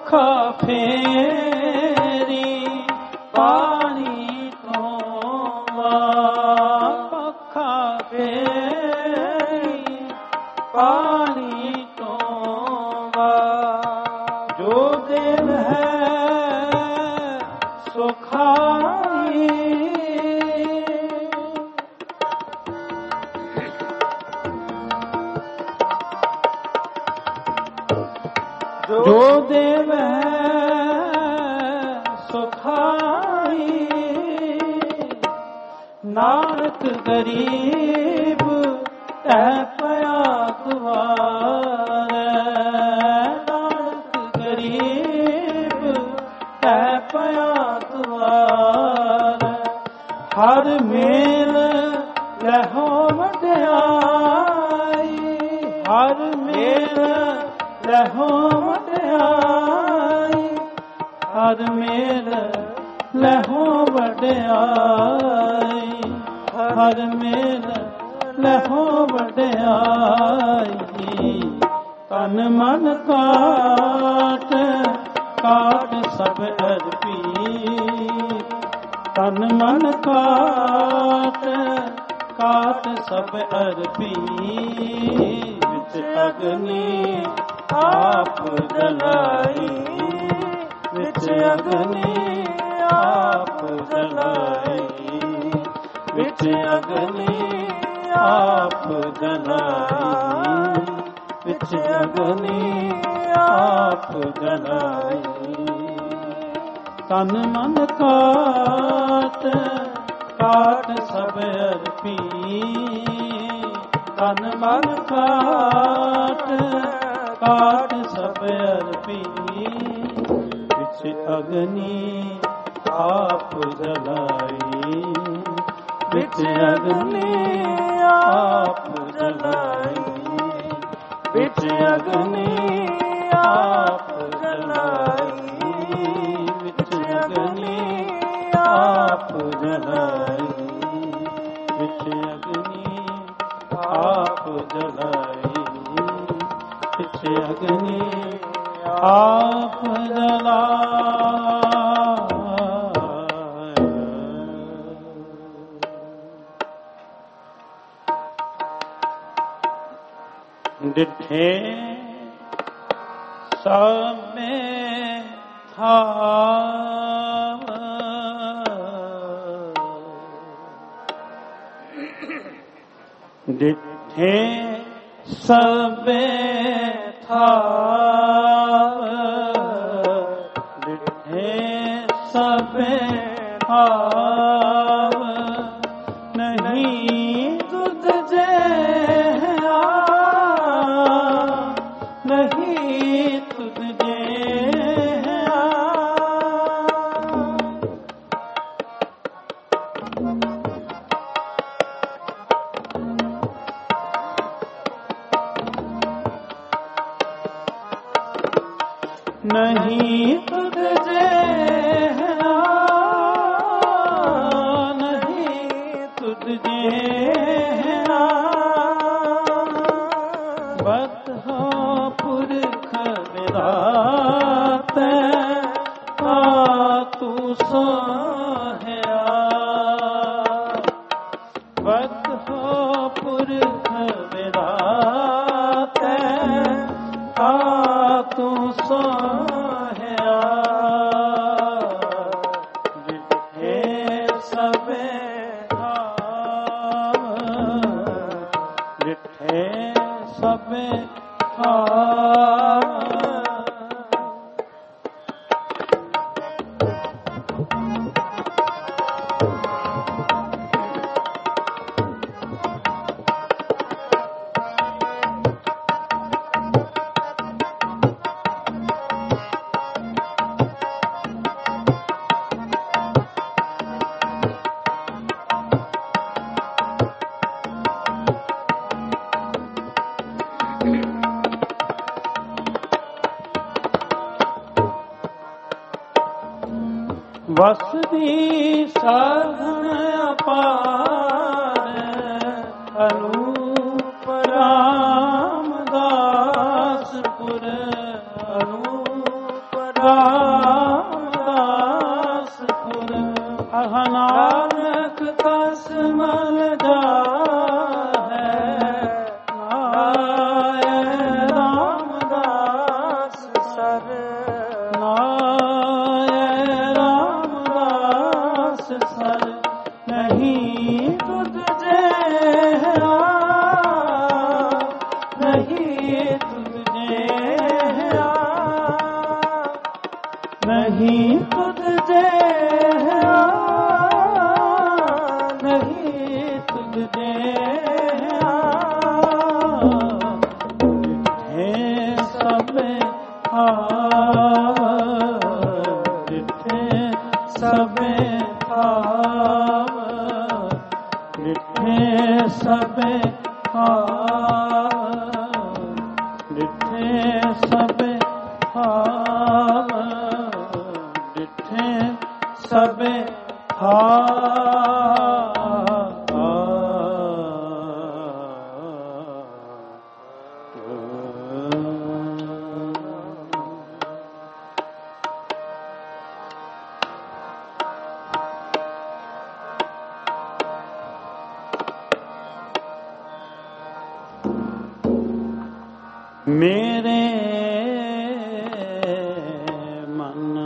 Speaker 1: पखा फेरी पानी तो पखा फेरी पानी तो जो देव है सो खाई जो देव है सो खाई नानक गरीब तह पया द्वारे नानक गरीब तह पया द्वारे हर मेल लहो वड्याई हर मेल लहो वड्याई हर मेल लहो वड्याई हर मेल लहो वड्याई तन मन काट काट सब अर्पी तन मन काट काट सब अर्पी विच अग्नि आप जलाई विच अग्नि आप जलाई विच अग्नि आप जलाई विच अग्नि आप जलाई तन मन काट काट सब अर्पी तन मन काट काट सब अर्पी विच अग्नि आप जलाई विच अग्नि आप जलाई विच अग्नि आप जलाई विच अग्नि आप जलाई विच अग्नि आप जलाई विच अग्नि आप डिठे सब में था डिठे सब था डिठे सब था नहीं तुझ जे नहीं तुझ जे नहीं तुझ जे नहीं तुझ जे बत हो पुरख विरात तू सोहया बत हो पुरख विरात तू सोहया जिठे सबे थाव जिठे सबे थाव वसदी साधन अपार अनूप रामदासपुर अनूप मेरे मन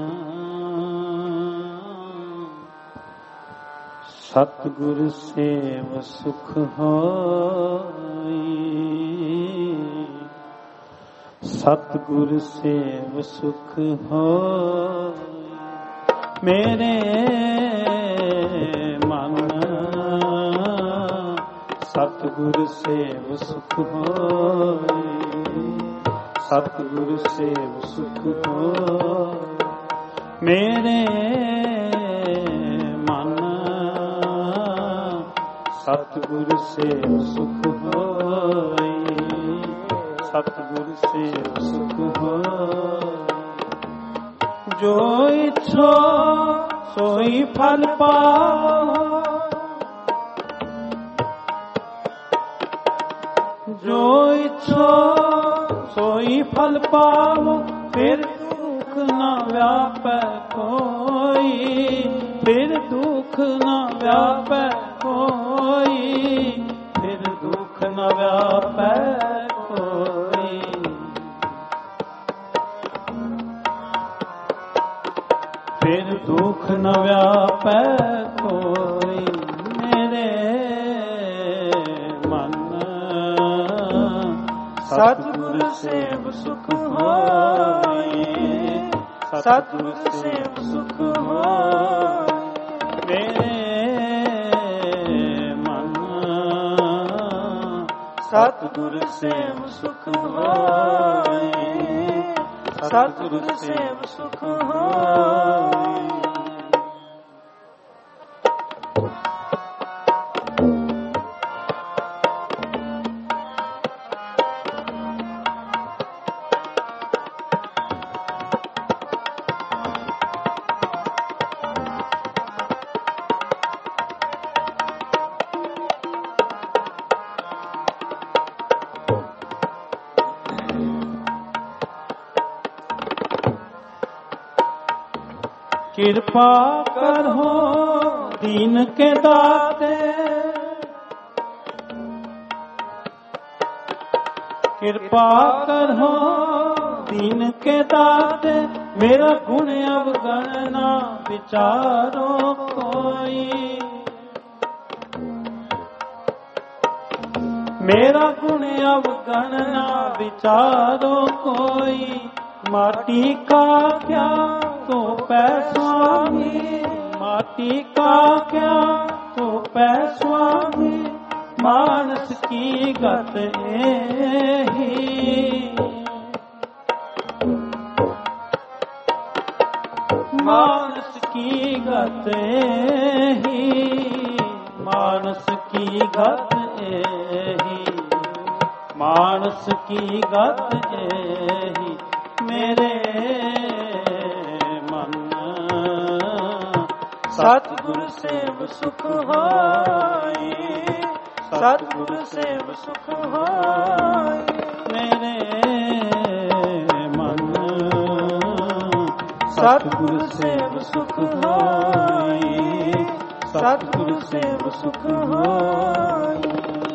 Speaker 1: सतगुर सेव सुख होई, सतगुर सेव सुख होई। मेरे मन सतगुर सेव सुख होई, सतगुर सेव सुख होई। मेरे मन सतगुर सेव सुख होई, सतगुर सेव सुख होई। जो इच्छो सोई फल पाओ, जो इच्छो सोई फल पाओ। फिर दुख न व्यापै कोई, फिर दुख न व्यापै कोई, फिर दुख न व्यापै कोई। फिर दुख न व्यापै कोई। मेरे मन सतगुर सेव सुख होई, सतगुर सेव सुख होई। मेरे मन सतगुर सेव सुख होई, सतगुर सेव सुख होई। कृपा करो दीन के दाते, कृपा करो दीन के दाते। मेरा गुण अवगण ना विचारो कोई, मेरा गुण अवगण ना विचारो कोई। माटी का क्या तो पै स्वामी, माटी का क्या तो पै स्वामी। मानस की गत एही, मानस की गत एही, मानस की गत एही, मानस की गत एही। मेरे मन सतगुर सेव सुख होई, सतगुर सेव सुख होई। मेरे मन सतगुर सेव सुख होई, सतगुर सेव सुख होई।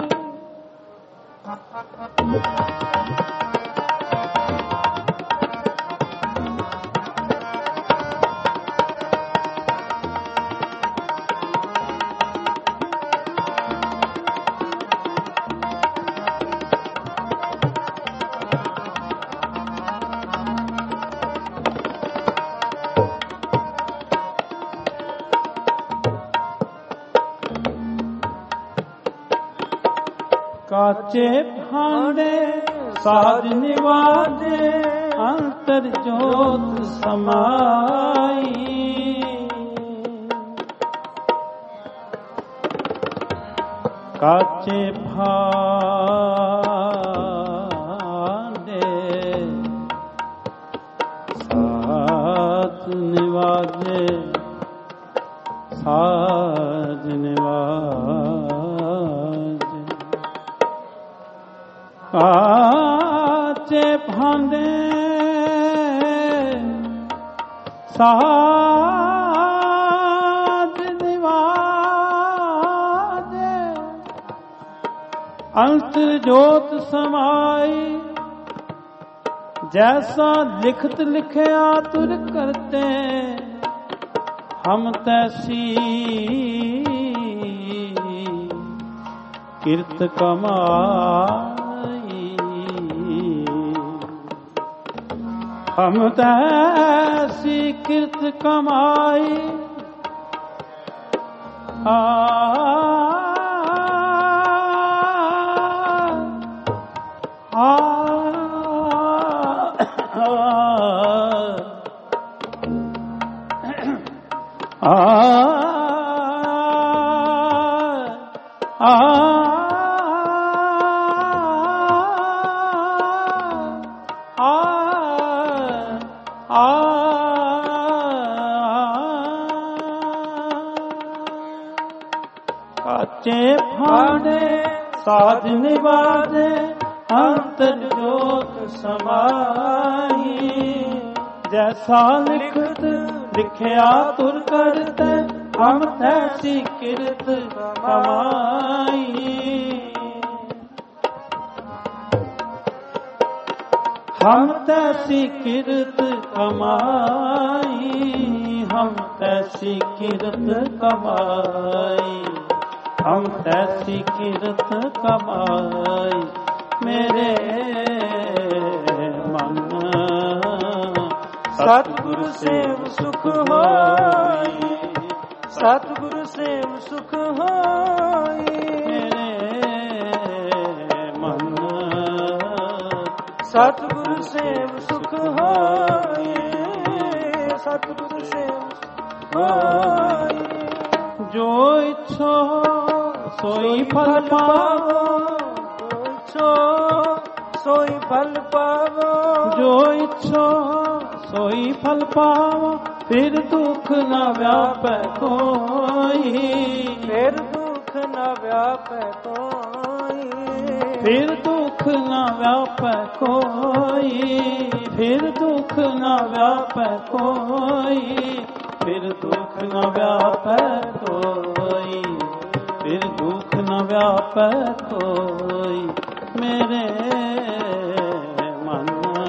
Speaker 1: काचे भांडे साज निवाजे, अंतर जोत समाई। काचे भांडे साज निवाजे, साज निवाजे। काचे भांडे साज निवाजे, अंतर जोत समाई। जैसा लिखत लिखया तुर करते हम तैसी किरत कमाई। हम तैसी किरत कमाई काचे फाड़े साध निवादे अंतर जोत समाई। जैसा लिखत लिखया तुर करते हम तैसी किरत कमाई। हम तैसी किरत कमाई। हम तैसी किरत कमाई। हम तैसी किरत कमाई। मेरे मन सतगुरु सेव सुख होई। सतगुरु सेव सुख होई। मेरे मन सतगुरु सेव सुख होई। सतगुरु सेव सुख होई। जो इच्छो सोई फल पावो। जो सोई फल पावो। जो इच्छो सोई फल पावो। फिर दुख न व्यापै कोई। फिर दुख न व्यापै कोई। फिर दुख न व्यापै कोई। फिर दुख न व्यापै कोई। फिर दुख न व्यापै कोई। फिर दुख न व्यापै कोई। मेरे मन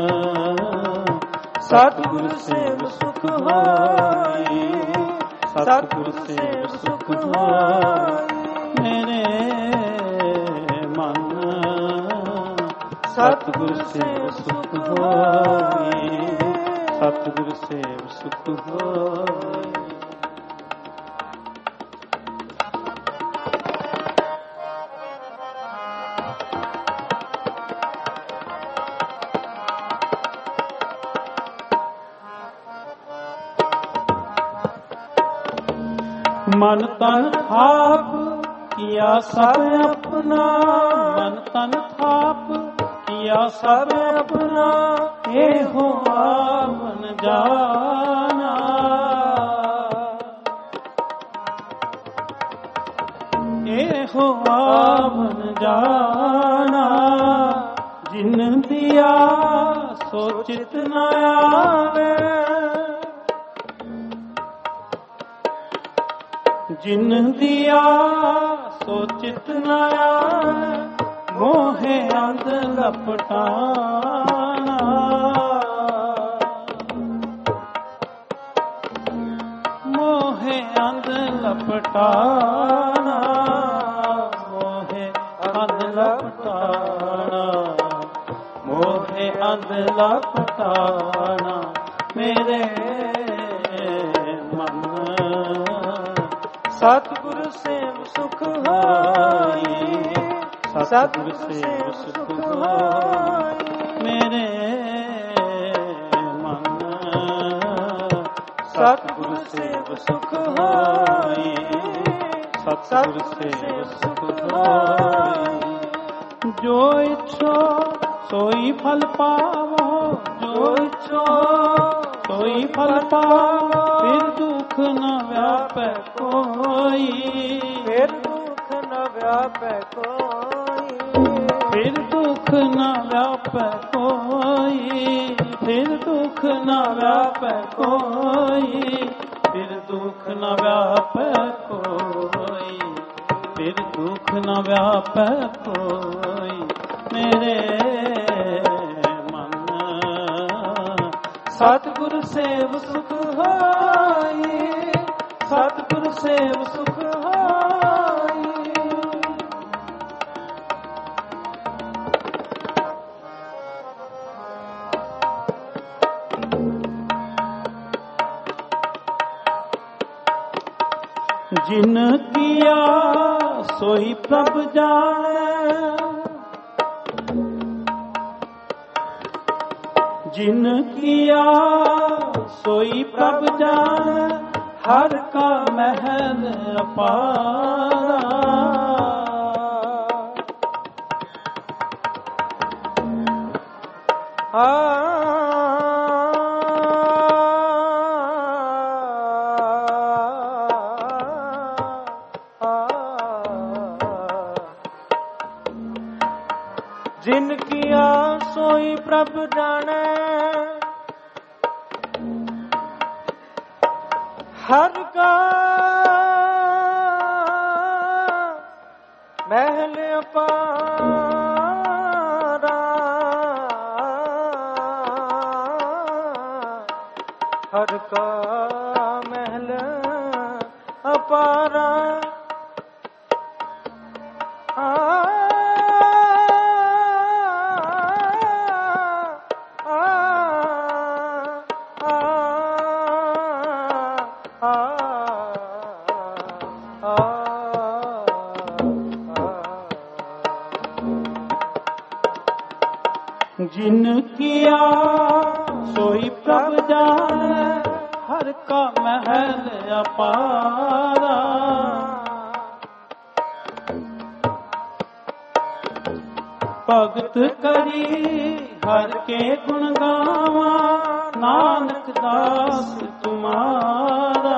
Speaker 1: सतगुरु सेव सुख होई। सतगुरु सेव सुख होई। मेरे मन सतगुरु सेव सुख होई। सतगुरु सेव सुख होई। मन तन थाप किया सब अपना। मन तन थाप किया सब अपना। ए हो आवन जाना। ए हो आवन जाना। जिन दिया सो चित न आवे। जिन दिया सो चित न आवे। मोहे अंध लपटाना। मोहे अंध लपटाना। मोहे अंध लपटाना। मोहे अंध लपटाना। मेरे मन सतगुरु सेव सुख होई। सतगुरु सेव सुख होई। मेरे मन सतगुरु सेव सुख होई। सतगुरु सेव सुख होई। जो इच्छो सोई फल पावो। जो इच्छो सोई फल पावो। फिर दुख न व्यापै कोई। फिर दुख न व्यापै कोई। फिर दुख न व्यापै कोई। फिर दुख न व्यापै कोई। फिर दुख न व्यापै कोई। फिर दुख न व्यापै कोई। मेरे मन ਸਤਿਗੁਰ ਸੇਵ ਸੁਖ ਹੋਈ, ਸਤਿਗੁਰ ਸੇਵ ਸੁਖ ਹੋਈ। ਜਿਨ ਕੀਆ ਸੋਈ ਪ੍ਰਭ ਜਾਣੈ, ਜਿਨ ਕੀਆ ਸੋਈ ਪ੍ਰਭ ਜਾਣੈ, ਹਰ ਕਾ ਮਹਿਲ ਅਪਾਰਾ।
Speaker 2: ਜਿਨ ਕੀਆ ਸੋਈ ਪ੍ਰਭ ਜਾਣੈ, ਹਰ ਕਾ ਮਹਿਲ ਅਪਾਰਾ। ਹਰ ਕਾ ਮਹਿਲ ਅਪਾਰਾ।
Speaker 1: ਜਿਨ ਕੀਆ ਸੋਈ ਪ੍ਰਭ ਜਾਣੈ, ਹਰ ਕਾ ਮਹਿਲ ਅਪਾਰਾ। ਭਗਤ ਕਰੀ ਹਰ ਕੇ ਗੁਣ ਗਾਵਾਂ, ਨਾਨਕ ਦਾਸ ਤੁਮਾਰਾ।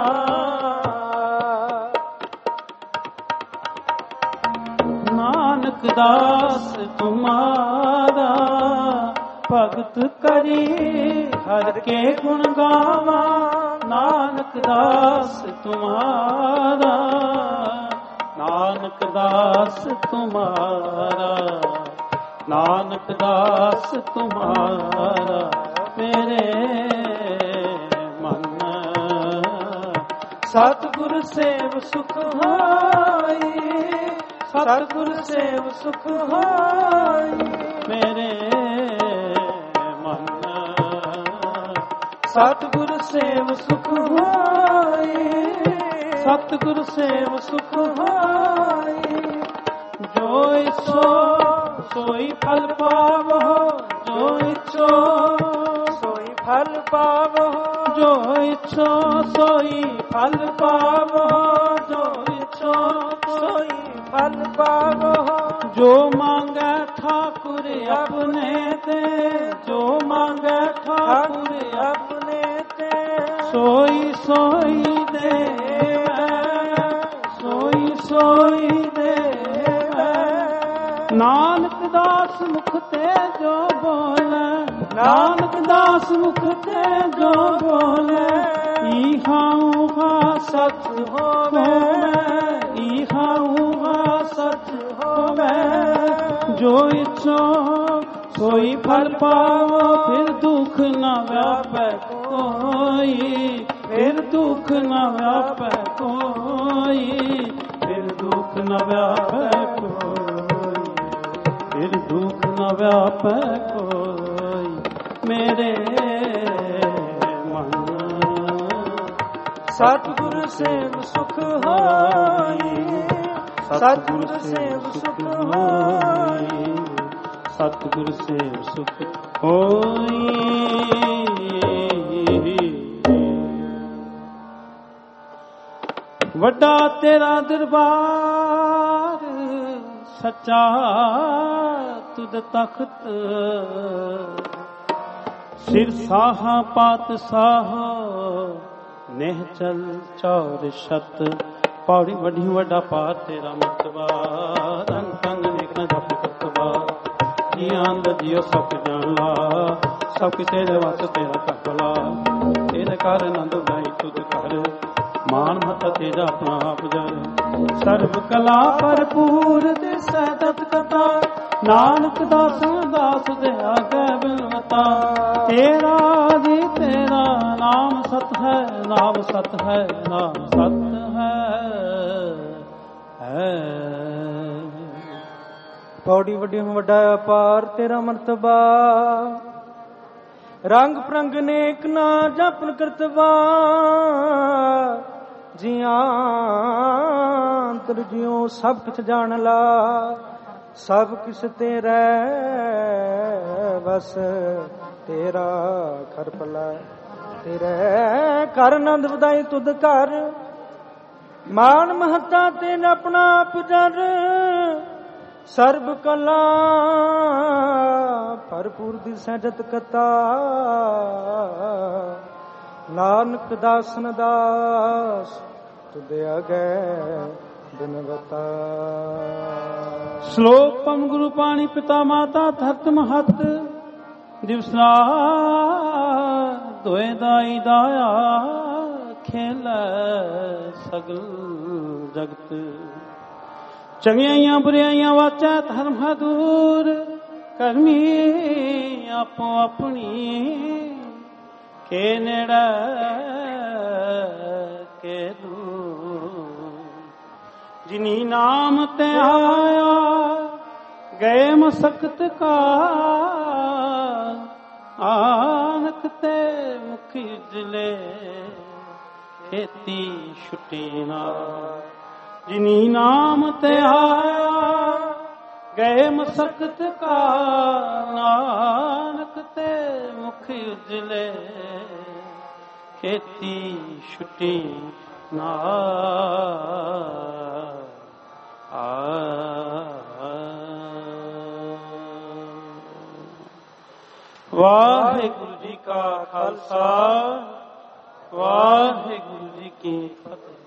Speaker 1: ਨਾਨਕ ਦਾਸ ਤੁਮਾਰਾ। ਭਗਤ ਕਰੀ ਹਰ ਕੇ ਗੁਣ ਗਾਵਾਂ, ਨਾਨਕ ਦਾਸ ਤੁਮਾਰਾ। ਨਾਨਕ ਦਾਸ ਤੁਮਾਰਾ, ਨਾਨਕ ਦਾਸ ਤੁਮਾਰਾ। ਮੇਰੇ ਮਨ ਸਤਿਗੁਰ ਸੇਵ ਸੁਖ ਹੋਈ, ਸਤਿਗੁਰ ਸੇਵ ਸੁਖ ਹੋਈ। ਮੇਰੇ ਮਨ ਸਤਿਗੁਰ ਸੇਵ ਸੁਖ ਹੋਈ, ਸਤਿਗੁਰ ਸੇਵ ਸੁਖ ਹੋਈ। ਜੋ ਇਛੋ ਸੋਈ ਫਲ ਪਾਵੋ, ਜੋ ਇਛੋ
Speaker 2: ਸੋਈ ਫਲ ਪਾਵੋ,
Speaker 1: ਜੋ ਇਛੋ ਸੋਈ ਫਲ ਪਾਵੋ, ਜੋ ਇਛੋ
Speaker 2: ਸੋਈ ਫਲ ਪਾਵੋ।
Speaker 1: ਜੋ ਮੰਗੈ ਠਾਕੁਰ ਆਪਣੇ ਤੇ, ਜੋ ਮੰਗੈ ਠਾਕੁਰ
Speaker 2: ਆਪਣੇ ਤੇ,
Speaker 1: ਸੋਈ ਸੋਈ ਦੇਵੈ, ਸੋਈ ਸੋਈ ਦੇਵੈ। ਨਾਨਕ ਦਾਸ ਮੁਖ ਤੇ ਜੋ ਬੋਲੇ, ਨਾਨਕ ਦਾਸ ਮੁਖ ਤੇ ਜੋ ਬੋਲੇ। ਈਹਾ ਊਹਾ ਸਚ ਹੋਵੇ, ਈਹਾ ਊਹਾ ਸਚ ਹੋਵੇ। ਜੋ ਇਛੋ ਸੋਈ ਫਲ ਪਾਵੋ, ਫਿਰ ਦੁਖ ਨਾ ਵਿਆਪੈ ਕੋਈ, ਫਿਰ ਦੁਖ ਨਾ ਵਿਆਪੈ ਕੋਈ, ਫਿਰ ਦੁਖ ਨਾ ਵਿਆਪੈ ਕੋਈ, ਫਿਰ ਦੁਖ ਨਾ ਵਿਆਪੈ ਕੋਈ। ਮੇਰੇ ਮਨ ਸਤਿਗੁਰ ਸੇਵ ਸੁਖ ਹੋਈ, ਸਤਿਗੁਰ ਸੇਵ ਸੁਖ ਹੋਈ, ਸਤਿਗੁਰ ਸੇਵ ਸੁਖ ਹੋਈ। ਵੱਡਾ ਤੇਰਾ ਦਰਬਾਰ ਸੱਚਾ ਤੁਧ ਤਖਤ, ਸਿਰ ਸਾਹਾ ਪਾਤਸ਼ਾਹ ਨੇਹ ਚਲ ਚੌਰ ਛਤ। ਪੌੜੀ ਵੱਡੀ ਵੱਡਾ ਪਾਰ ਤੇਰਾ ਮਰਤਬਾ, ਰੰਗ ਕੰਗ ਨੇਕ ਨਾ ਜਪ ਕਰਤਬਾ। ਜੀ ਆਂਦ ਜਿਉ ਸਭ ਜਾਣ ਲਾ, ਸਭ ਤੇਰੇ ਵਸ ਤੇਰਾ ਕਪਲਾ। ਤੇਰੇ ਘਰ ਆਨੰਦ ਗਾਈ ਤੁਧ ਘਰ, ਮਾਨ ਮਤ ਤੇਰਾ ਆਪਣਾ ਆਪ ਜਰ। ਸਰਬ ਕਲਾ ਭਰਪੂਰ ਦਿਸੈ ਤਤ ਕਥਾ, ਨਾਨਕ ਦਾਸਾਂ ਦਾਸ ਦੇ ਆਗੇ ਬਿਨਵਤਾ। ਤੇਰਾ ਜੀ ਤੇਰਾ ਨਾਮ ਸਤ ਹੈ, ਨਾਮ ਸਤ ਹੈ, ਨਾਮ ਸਤ ਹੈ।
Speaker 2: ਪੌੜੀ ਵੱਡੀ ਵੱਡਾ ਅਪਾਰ ਤੇਰਾ ਮਰਤਬਾ। ਰੰਗ ਪ੍ਰੰਗ ਨੇਕ ਨਾ ਜਪਨ ਕਰਤਵਾ। ਜੀਆਂ ਅੰਤਰ ਜਿਉ ਸਭ ਕੁਛ ਜਾਣ ਲਾ। ਸਭ ਕਿਸ ਤੇਰੇ ਬਸ ਤੇਰਾ ਘਰ ਭਲਾ। ਤੇਰੇ ਘਰ ਆਨੰਦ ਵਧਾਈ ਤੁਧ ਘਰ। ਮਾਨ ਮਹੱਤਾ ਤੈਨ ਆਪਣਾ ਆਪ ਜਰ। ਸਰਬ ਕਲਾ ਭਰਪੂਰ ਦਿਸੈ ਜਤ ਕਤਾ। ਨਾਨਕ ਦਾਸਨ ਦਾਸ ਤੁਧ ਅਗੇ ਬਿਨਵਤਾ।
Speaker 1: ਸ਼ਲੋਕ ਪਮ ਗੁਰੂ ਪਾਣੀ ਪਿਤਾ ਮਾਤਾ ਧਰਤ ਮਹਤ। ਦਿਵਸਨਾ ਦੋਏ ਦਾਈ ਦਾਇਆ। ਖੇਲੈ ਸਗਲ ਜਗਤ। ਚੰਗਿਆਈਆਂ ਬੁਰਿਆਈਆਂ ਵਾਚੈ ਧਰਮ ਦੂਰ। ਕਰਮੀ ਆਪੋ ਆਪਣੀ ਕੇ ਨੇੜੇ ਕੇ ਦੂਰ। ਜਿਨੀ ਨਾਮ ਤੇ ਆਇਆ ਗਏ ਮਸਕਤ ਕਾ। ਆਨਕ ਤੇ ਮੁਖ ਉਜਲੇ ਖੇਤੀ ਛੁੱਟੀ ਨਾ। ਜਿਨੀ ਨਾਮ ਤੇ ਆਇਆ ਗਏ ਮਸਕਤ ਕਾ। ਨਾਨਕ ਤੇ ਮੁਖ ਉਜਲੇ ਖੇਤੀ ਛੁੱਟੀ ਨਾ। ਵਾਹਿਗੁਰੂ ਜੀ ਕਾ ਖਾਲਸਾ, ਵਾਹਿਗੁਰੂ ਜੀ ਕੀ ਫਤਿਹ।